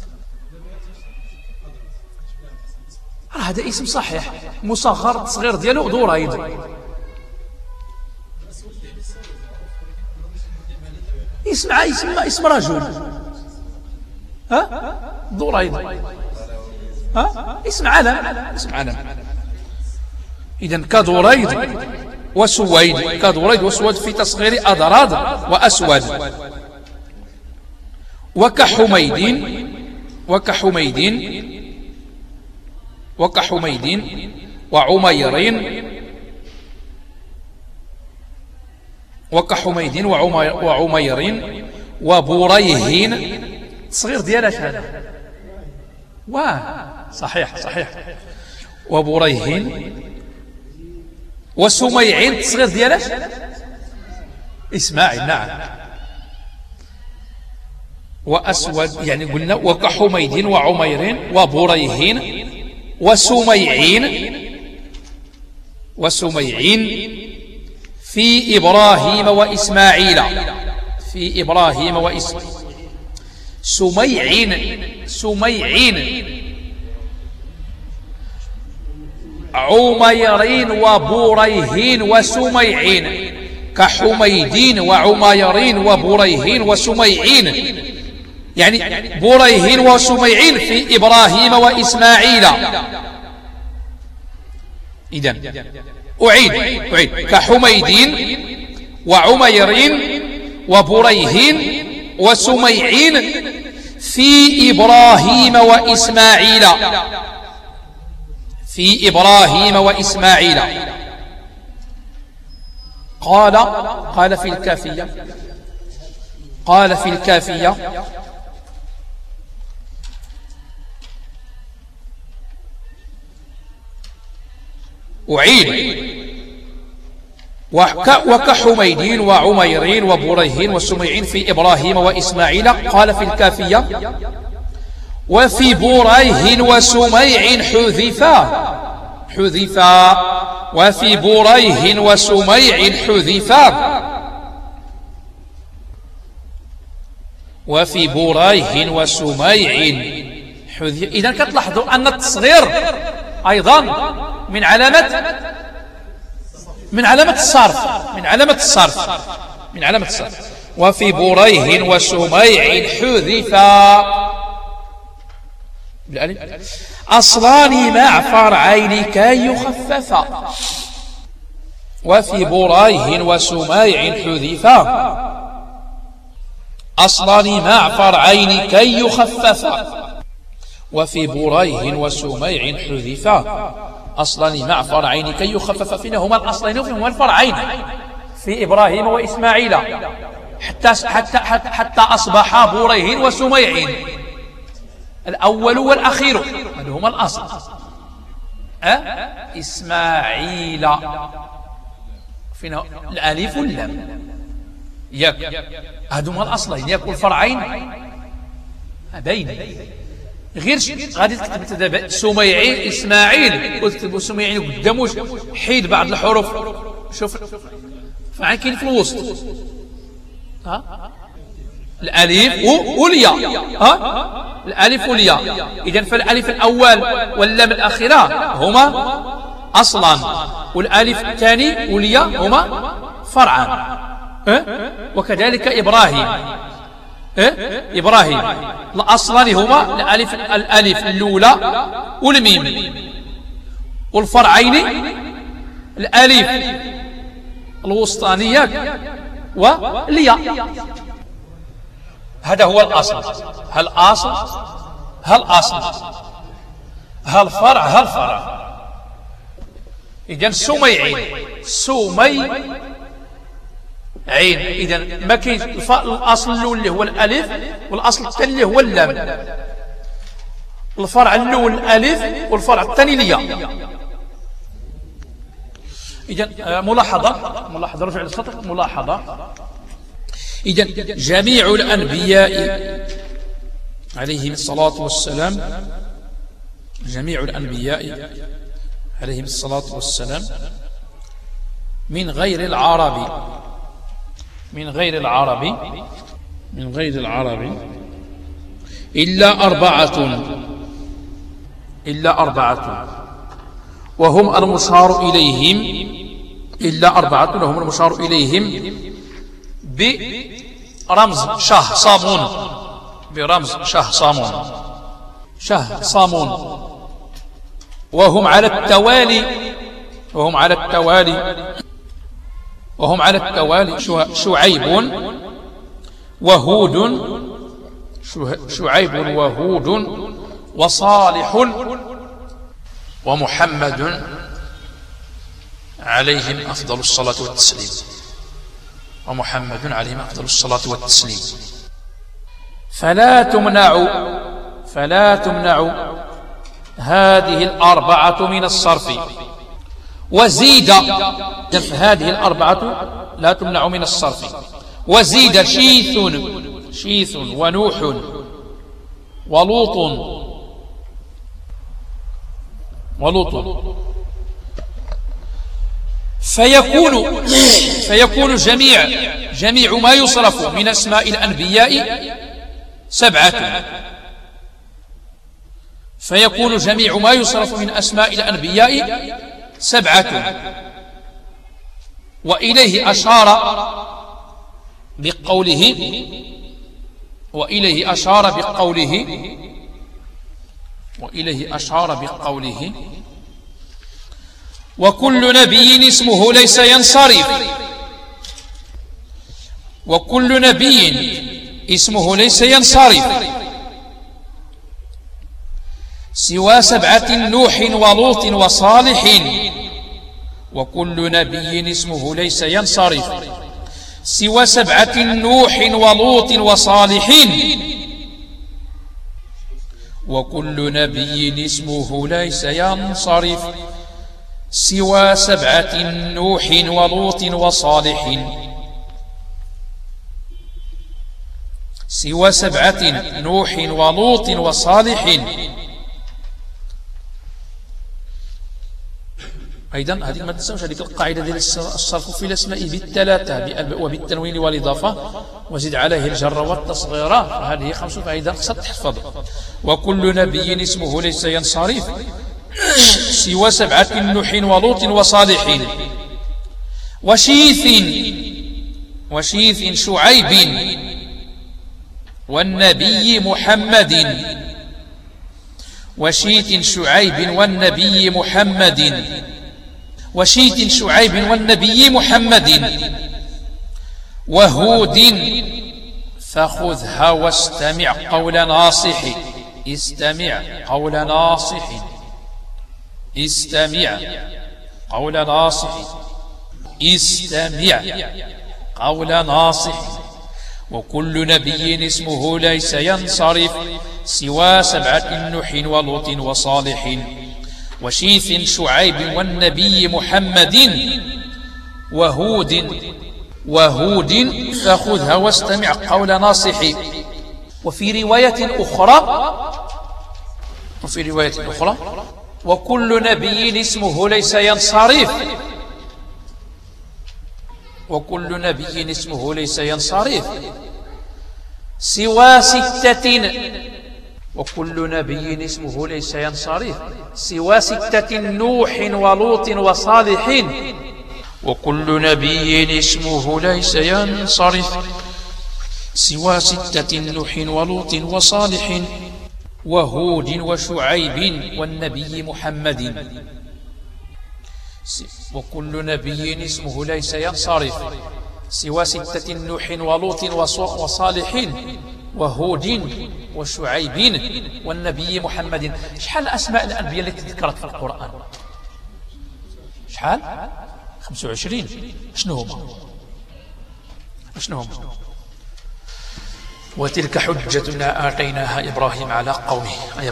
هذا اسم صحيح مصغر، التصغير ديالو دريد. اسم رجل. دريد. اسم علم. إذن كدريد وسويد في تصغير أضراد وأسود. وكحميدين وعميرين وبريهين. تصغير ديالاش هذا؟ صحيح. وبريهين وسميعين. تصغير ديالاش؟ إسماعيل. نعم. وأسود يعني قلنا وكحميدين وعميرين وبريهين وسميعين في إبراهيم وإسماعيل. عمير وبريه وسميع كحميد وعمير وبريه وسميع، يعني بريه وسميع في إبراهيم وإسماعيل. إذن أعيد كحميد وعمير وبريه وسميع في إبراهيم وإسماعيل، في إبراهيم وإسماعيل. قال في الكافية، قال في الكافية أعيد وكحميد وعمير وبريه وسميع في إبراهيم وإسماعيل. قال في الكافية وفي بريه وسميع حذفا وفي بريه وسميع حذفا وفي بريه وسميع حذفا. إذا كتلاحظوا أن التصغير أيضا من علامة الصرف. وفي بريه وسميع حذفا أصلان مع فرعين كي يخففا. وفي بريه وسميع حذفا أصلان مع فرعين كي يخففا. وفي بريه وسميع حذفا أصلان مع فرعين كي يخففا. فينا هما الأصلين وفيهما الفرعين في إبراهيم وإسماعيل حتى أصبحا بريه وسميع، الأول والأخير هذا هما الأصل. إسماعيل فينا الألف واللام ياك، هذا هما الأصلين ياك، والفرعين بين غير غادي تكتب دابا سميعين إسماعيل وتكتبوا سميعين قداموش، حيد بعض الحروف. شوف فرعين كاين في الوسط، الألف والياء، الألف والياء. إذن فالألف الأول واللام الأخيرة هما أصلا، والألف الثاني والياء هما فرعا. وكذلك إبراهيم الأصلان هما الألف الأولى والميم، والفرعين الألف الوسطانية والياء. هذا هو الأصل. هل فرع. إذن سميعين إذن ما كاين الأصل الأول اللي هو الألف، والأصل الثاني اللي هو اللام. الفرع الأول الألف والفرع الثاني الياء. إذن ملاحظة رجع للسطر. ملاحظة إذن جميع الأنبياء عليهم الصلاة والسلام، جميع الأنبياء عليهم الصلاة والسلام من غير العرب إلا أربعة وهم المشار إليهم، إلا أربعة وهم المشار إليهم برمز شهصامون، وهم على التوالي شعيب وهود وصالح ومحمد عليهم أفضل الصلاة والتسليم. فلا تمنع هذه الأربعة من الصرف، وزيد هذه الأربعة لا تمنع من الصرف، وزيد شيث ونوح ولوط فيكون جميع ما يصرف من أسماء الأنبياء 7 فيكون جميع ما يصرف من أسماء الأنبياء 7 وإليه أشار بقوله وكل نبي اسمه ليس ينصرف وكل نبي اسمه ليس ينصرف سوى 7 نوح ولوط وصالح وكل نبي اسمه ليس ينصرف سوى 7 نوح ولوط وصالح وكل نبي اسمه ليس ينصرف سوى 7 نوح ولوط وصالح سوى 7 نوح ولوط وصالح. أيضا هذه ما تنسوش هذيك القاعدة ديال الصرف في الأسماء بالثلاثة وبالتنوين والإضافة وزد عليه الجر والتصغير هذه 5 فإذا قصد تحفظ. وكل نبي اسمه ليس ينصرف سوى 7 نوح ولوط وصالح وشيث شعيب والنبي محمد وشيث شعيب والنبي محمد وهود فخذها واستمع قول ناصح استمع قول ناصح وكل نبي اسمه ليس ينصرف سوى 7 نوح ولوط وصالح وشيث شعيب والنبي محمد وهود فخذها واستمع قول ناصح. وفي رواية أخرى وكل نبي اسمه ليس ينصرف سوى 6 نوح ولوط وصالح وكل نبي اسمه ليس ينصرف سوى 6 نوح ولوط وصالح وهود وشعيب والنبي محمد. وكل نبي اسمه ليس ينصرف سوى 6 نوح ولوط وصالح وهود وشعيب والنبي محمد. شحال أسماء الأنبياء التي ذكرت في القرآن؟ شحال؟ 25. شنو هم؟ وتلك حجتنا آتيناها إبراهيم على قومه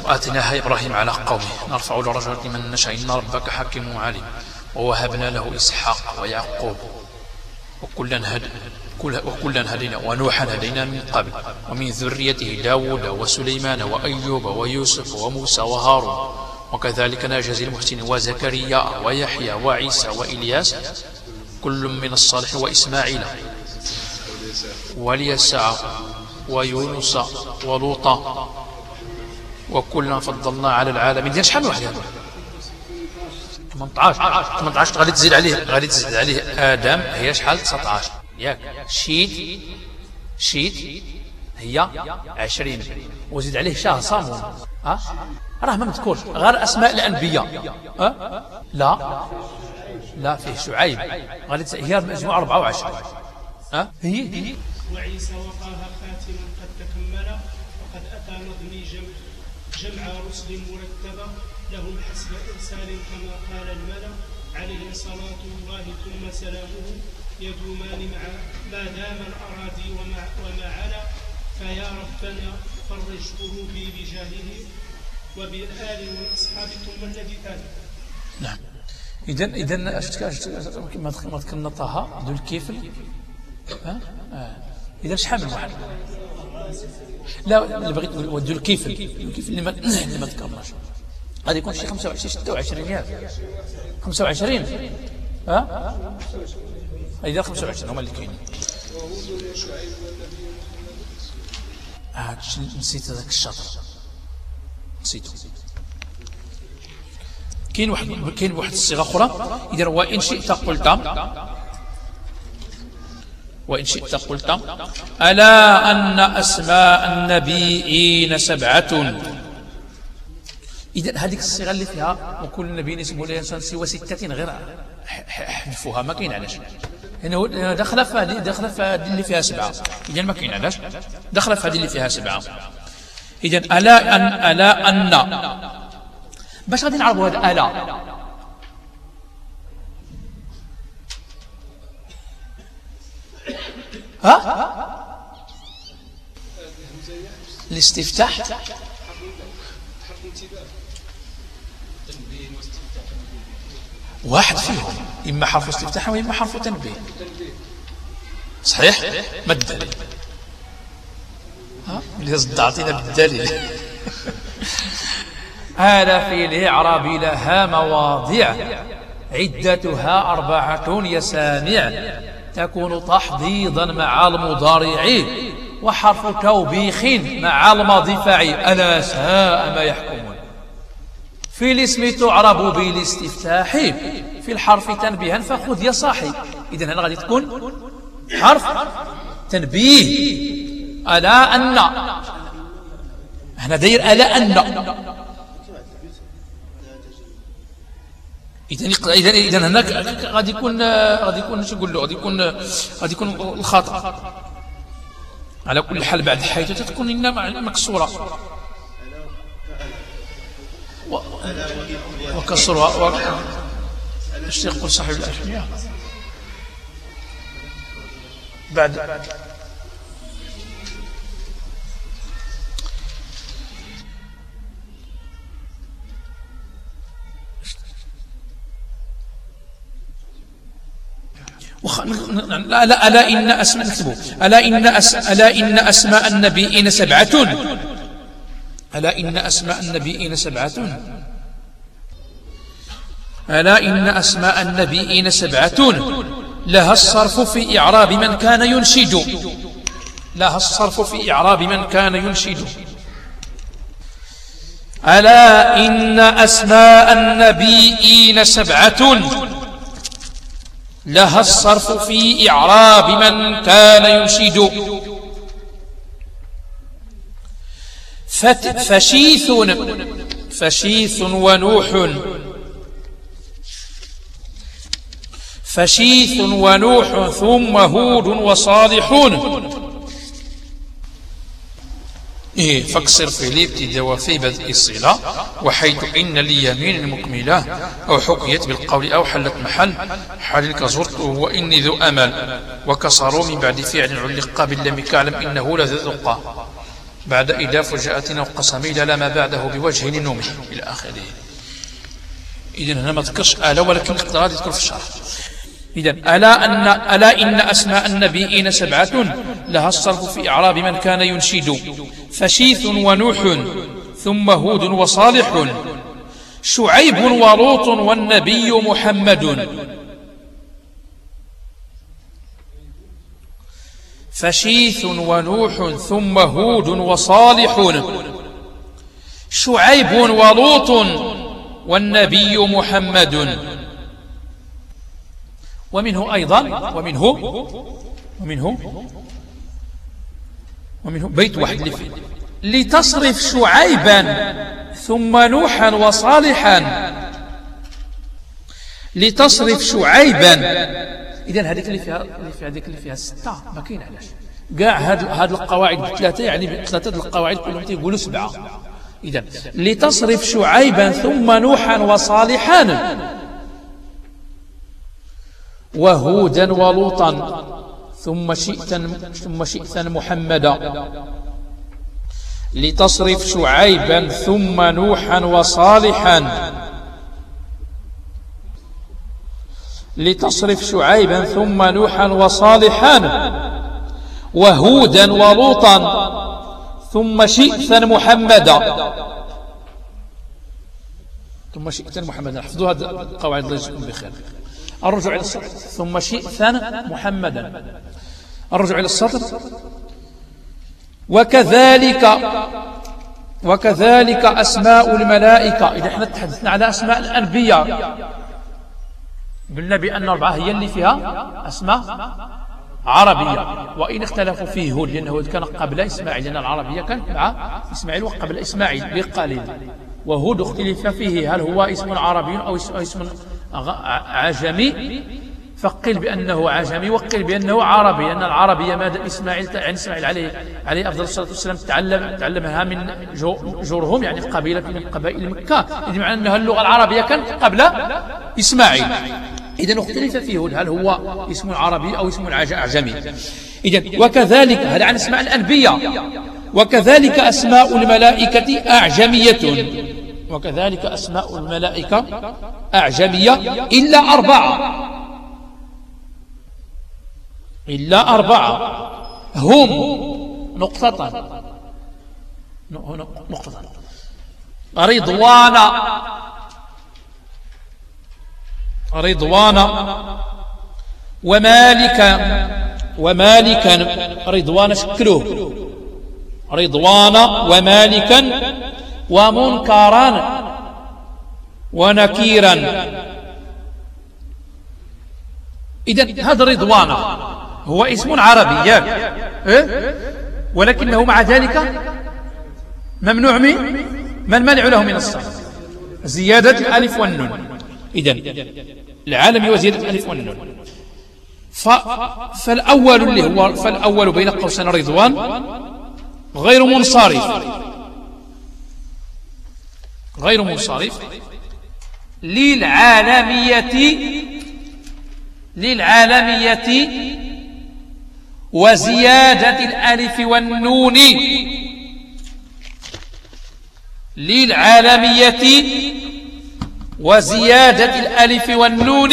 نرفع درجات من نشاء إن ربك حكيم عليم ووهبنا له إسحاق ويعقوب وكلا هدينا ونوحا هدينا من قبل ومن ذريته داود وسليمان وأيوب ويوسف وموسى وهارون وكذلك نجزي المحسنين وزكريا ويحيى وعيسى وإلياس كل من الصالحين وإسماعيل واليسع ويونس ولوطا وكلا فضلنا على العالمين. ديال شحال واحد هذا؟ 18 غادي تزيد عليه آدم هي شحال؟ 19 ياك. شيت هي 20 وزيد عليه شاه صامون راه ما مذكورش غير أسماء الأنبياء. لا فيه شعيب غادي هي المجموعة 24 هي وعيسى وطه خاتما قد تكمل وقد أتى نظمي جمع رسل مرتبة لهم حسب إرسال كما قال الملأ عليهم صلاة الله ثم سلامه يدومان مع ما دام الأراضي وما علا فيا ربنا فرج قلوبي بجاهه وبالآل والأصحاب ثم الذي آل. نعم. إذن ما ذكرنا طه ذو الكفل إذا شحال من واحد؟ لا اللي بغيت نقول ذو الكفل اللي ما ذكرناش غادي يكون شي 25 26 ياك 25 إذا 25 هما اللي كاينين. نسيت هذاك الشطر، نسيته. كاين واحد الصيغة أخرى. إذا وإن شئت قلت ألا أن أسماء النبيين 7. إذا هذيك الصيغة اللي فيها وكل نبي اسمه لا ينسى سوى 6 غير حذفوها، ما كاين علاش، لأنه دخل في هذه اللي فيها 7. إذا ما كاين علاش دخل في هذه اللي فيها 7. إذا ألا أن باش غادي نعرفوا هذا ألا. الاستفتاح واحد فيهم، إما حرف استفتاح وإما حرف تنبيه. صحيح؟ ما الدليل؟ اللي صدعتينا بالدليل. هذا في الإعراب لها مواضع عدتها 4 يسامع، تكون تحضيضا مع المضارع وحرف توبيخ مع الماضي فاعل. ألا ساء ما يحكمون. في الاسم تعرب بالاستفتاح، في الحرف تنبيها فخذ يا صاحي. إذن هنا غادي تكون حرف تنبيه. ألا أن، هنا داير ألا أن. إذن هناك غادي يكون شو نقول له، غادي يكون الخطأ. على كل حال بعد حيث تكون إنما مكسورة وكسرها. ايش يقول صاحب الأشعرية بعد ألا إن أسماء نكتبه. ألا إن أسماء النبيين 7. ألا إن أسماء النبيين 7. ألا إن أسماء النبيين 7 لها الصرف في إعراب من كان ينشد. لها الصرف في إعراب من كان ينشد. ألا إن أسماء النبيين 7 لها الصرف في إعراب من كان ينشد. فشيث ونوح. فشيث ونوح ثم هود وصالحون. فاكسر في الابتداء وفي بدء الصلة، وحيث إن اليمين المكملة أو حكيت بالقول أو حلت محل حال كزرت وإني ذو أمل، وكسروا من بعد فعل علق باللم كعلم إنه لذو ذقة بعد إذا فجأتنا وقسمي لا ما بعده بوجه النوم إلى آخره. إذن هنا ما ذكرش آلا، ولكن الاقتراض يذكر في الشرح. إذن ألا إن أسماء النبيين 7 لها الصرف في إعراب من كان ينشد. فشيث ونوح ثم هود وصالح، شعيب ولوط والنبي محمد. فشيث ونوح ثم هود وصالح، شعيب ولوط والنبي محمد. ومنه أيضا ومنه بيت واحد اللي فيه لتصرف شعيبا ثم نوحا وصالحا. لتصرف شعيبا. إذن هذيك اللي فيها 6 ما كاين علاش كاع هاد القواعد 3، يعني 3 القواعد كلهم تيقولوا 7. إذن لتصرف شعيبا ثم نوحا وصالحا وهودا ولوطا ثم شئتا محمدا. لتصرف شعيبا ثم نوحا وصالحا. لتصرف شعيبا ثم نوحا وصالحا وهودا ولوطا ثم شئتا محمدا. ثم شئتا محمدا. احفظوا هذه القواعد الله يجزيكم بخير. الرجوع إلى السطر. ثم شئتا محمدا. الرجوع إلى السطر. وكذلك أسماء الملائكة. إذا احنا تحدثنا على أسماء الأنبياء قلنا بأن 4 هي اللي فيها أسماء عربية، وإن اختلفوا فيه هود لأنه كان قبل إسماعيل، لأن العربية كانت مع إسماعيل وقبل إسماعيل بقليل، وهود اختلف فيه هل هو اسم عربي أو اسم عجمي، فقيل بأنه عجمي وقيل بأنه عربي، لأن العربية ما دام إسماعيل عليه أفضل الصلاة والسلام تعلمها من جرهم، يعني قبيلة من قبائل مكة، يعني معنى أنها اللغة العربية كانت قبل إسماعيل. إذن اختلف فيه هل هو اسم عربي أو اسم أعجمي. إذن وكذلك هذا عن اسماء الأنبياء. وكذلك أسماء الملائكة أعجمية، وكذلك أسماء الملائكة أعجمية إلا 4 هم نقطة رضوان ومالكا رضوان شكله رضوان ومالكا ومنكرا ونكيرا. إذن هذا رضوان هو اسم عربي ولكنه مع ذلك ممنوع ما المانع له من الصرف؟ زيادة الألف والنون. إذن العالمي وزيادة الألف والنون. فالأول بين قوسين رضوان غير منصرف للعالمية وزيادة الألف والنون، للعالمية وزيادة الألف والنون،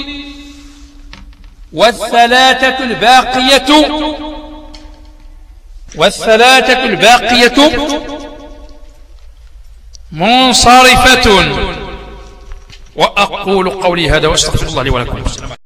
والثلاثة الباقية منصرفة. وأقول قولي هذا واستغفر الله لي ولكم.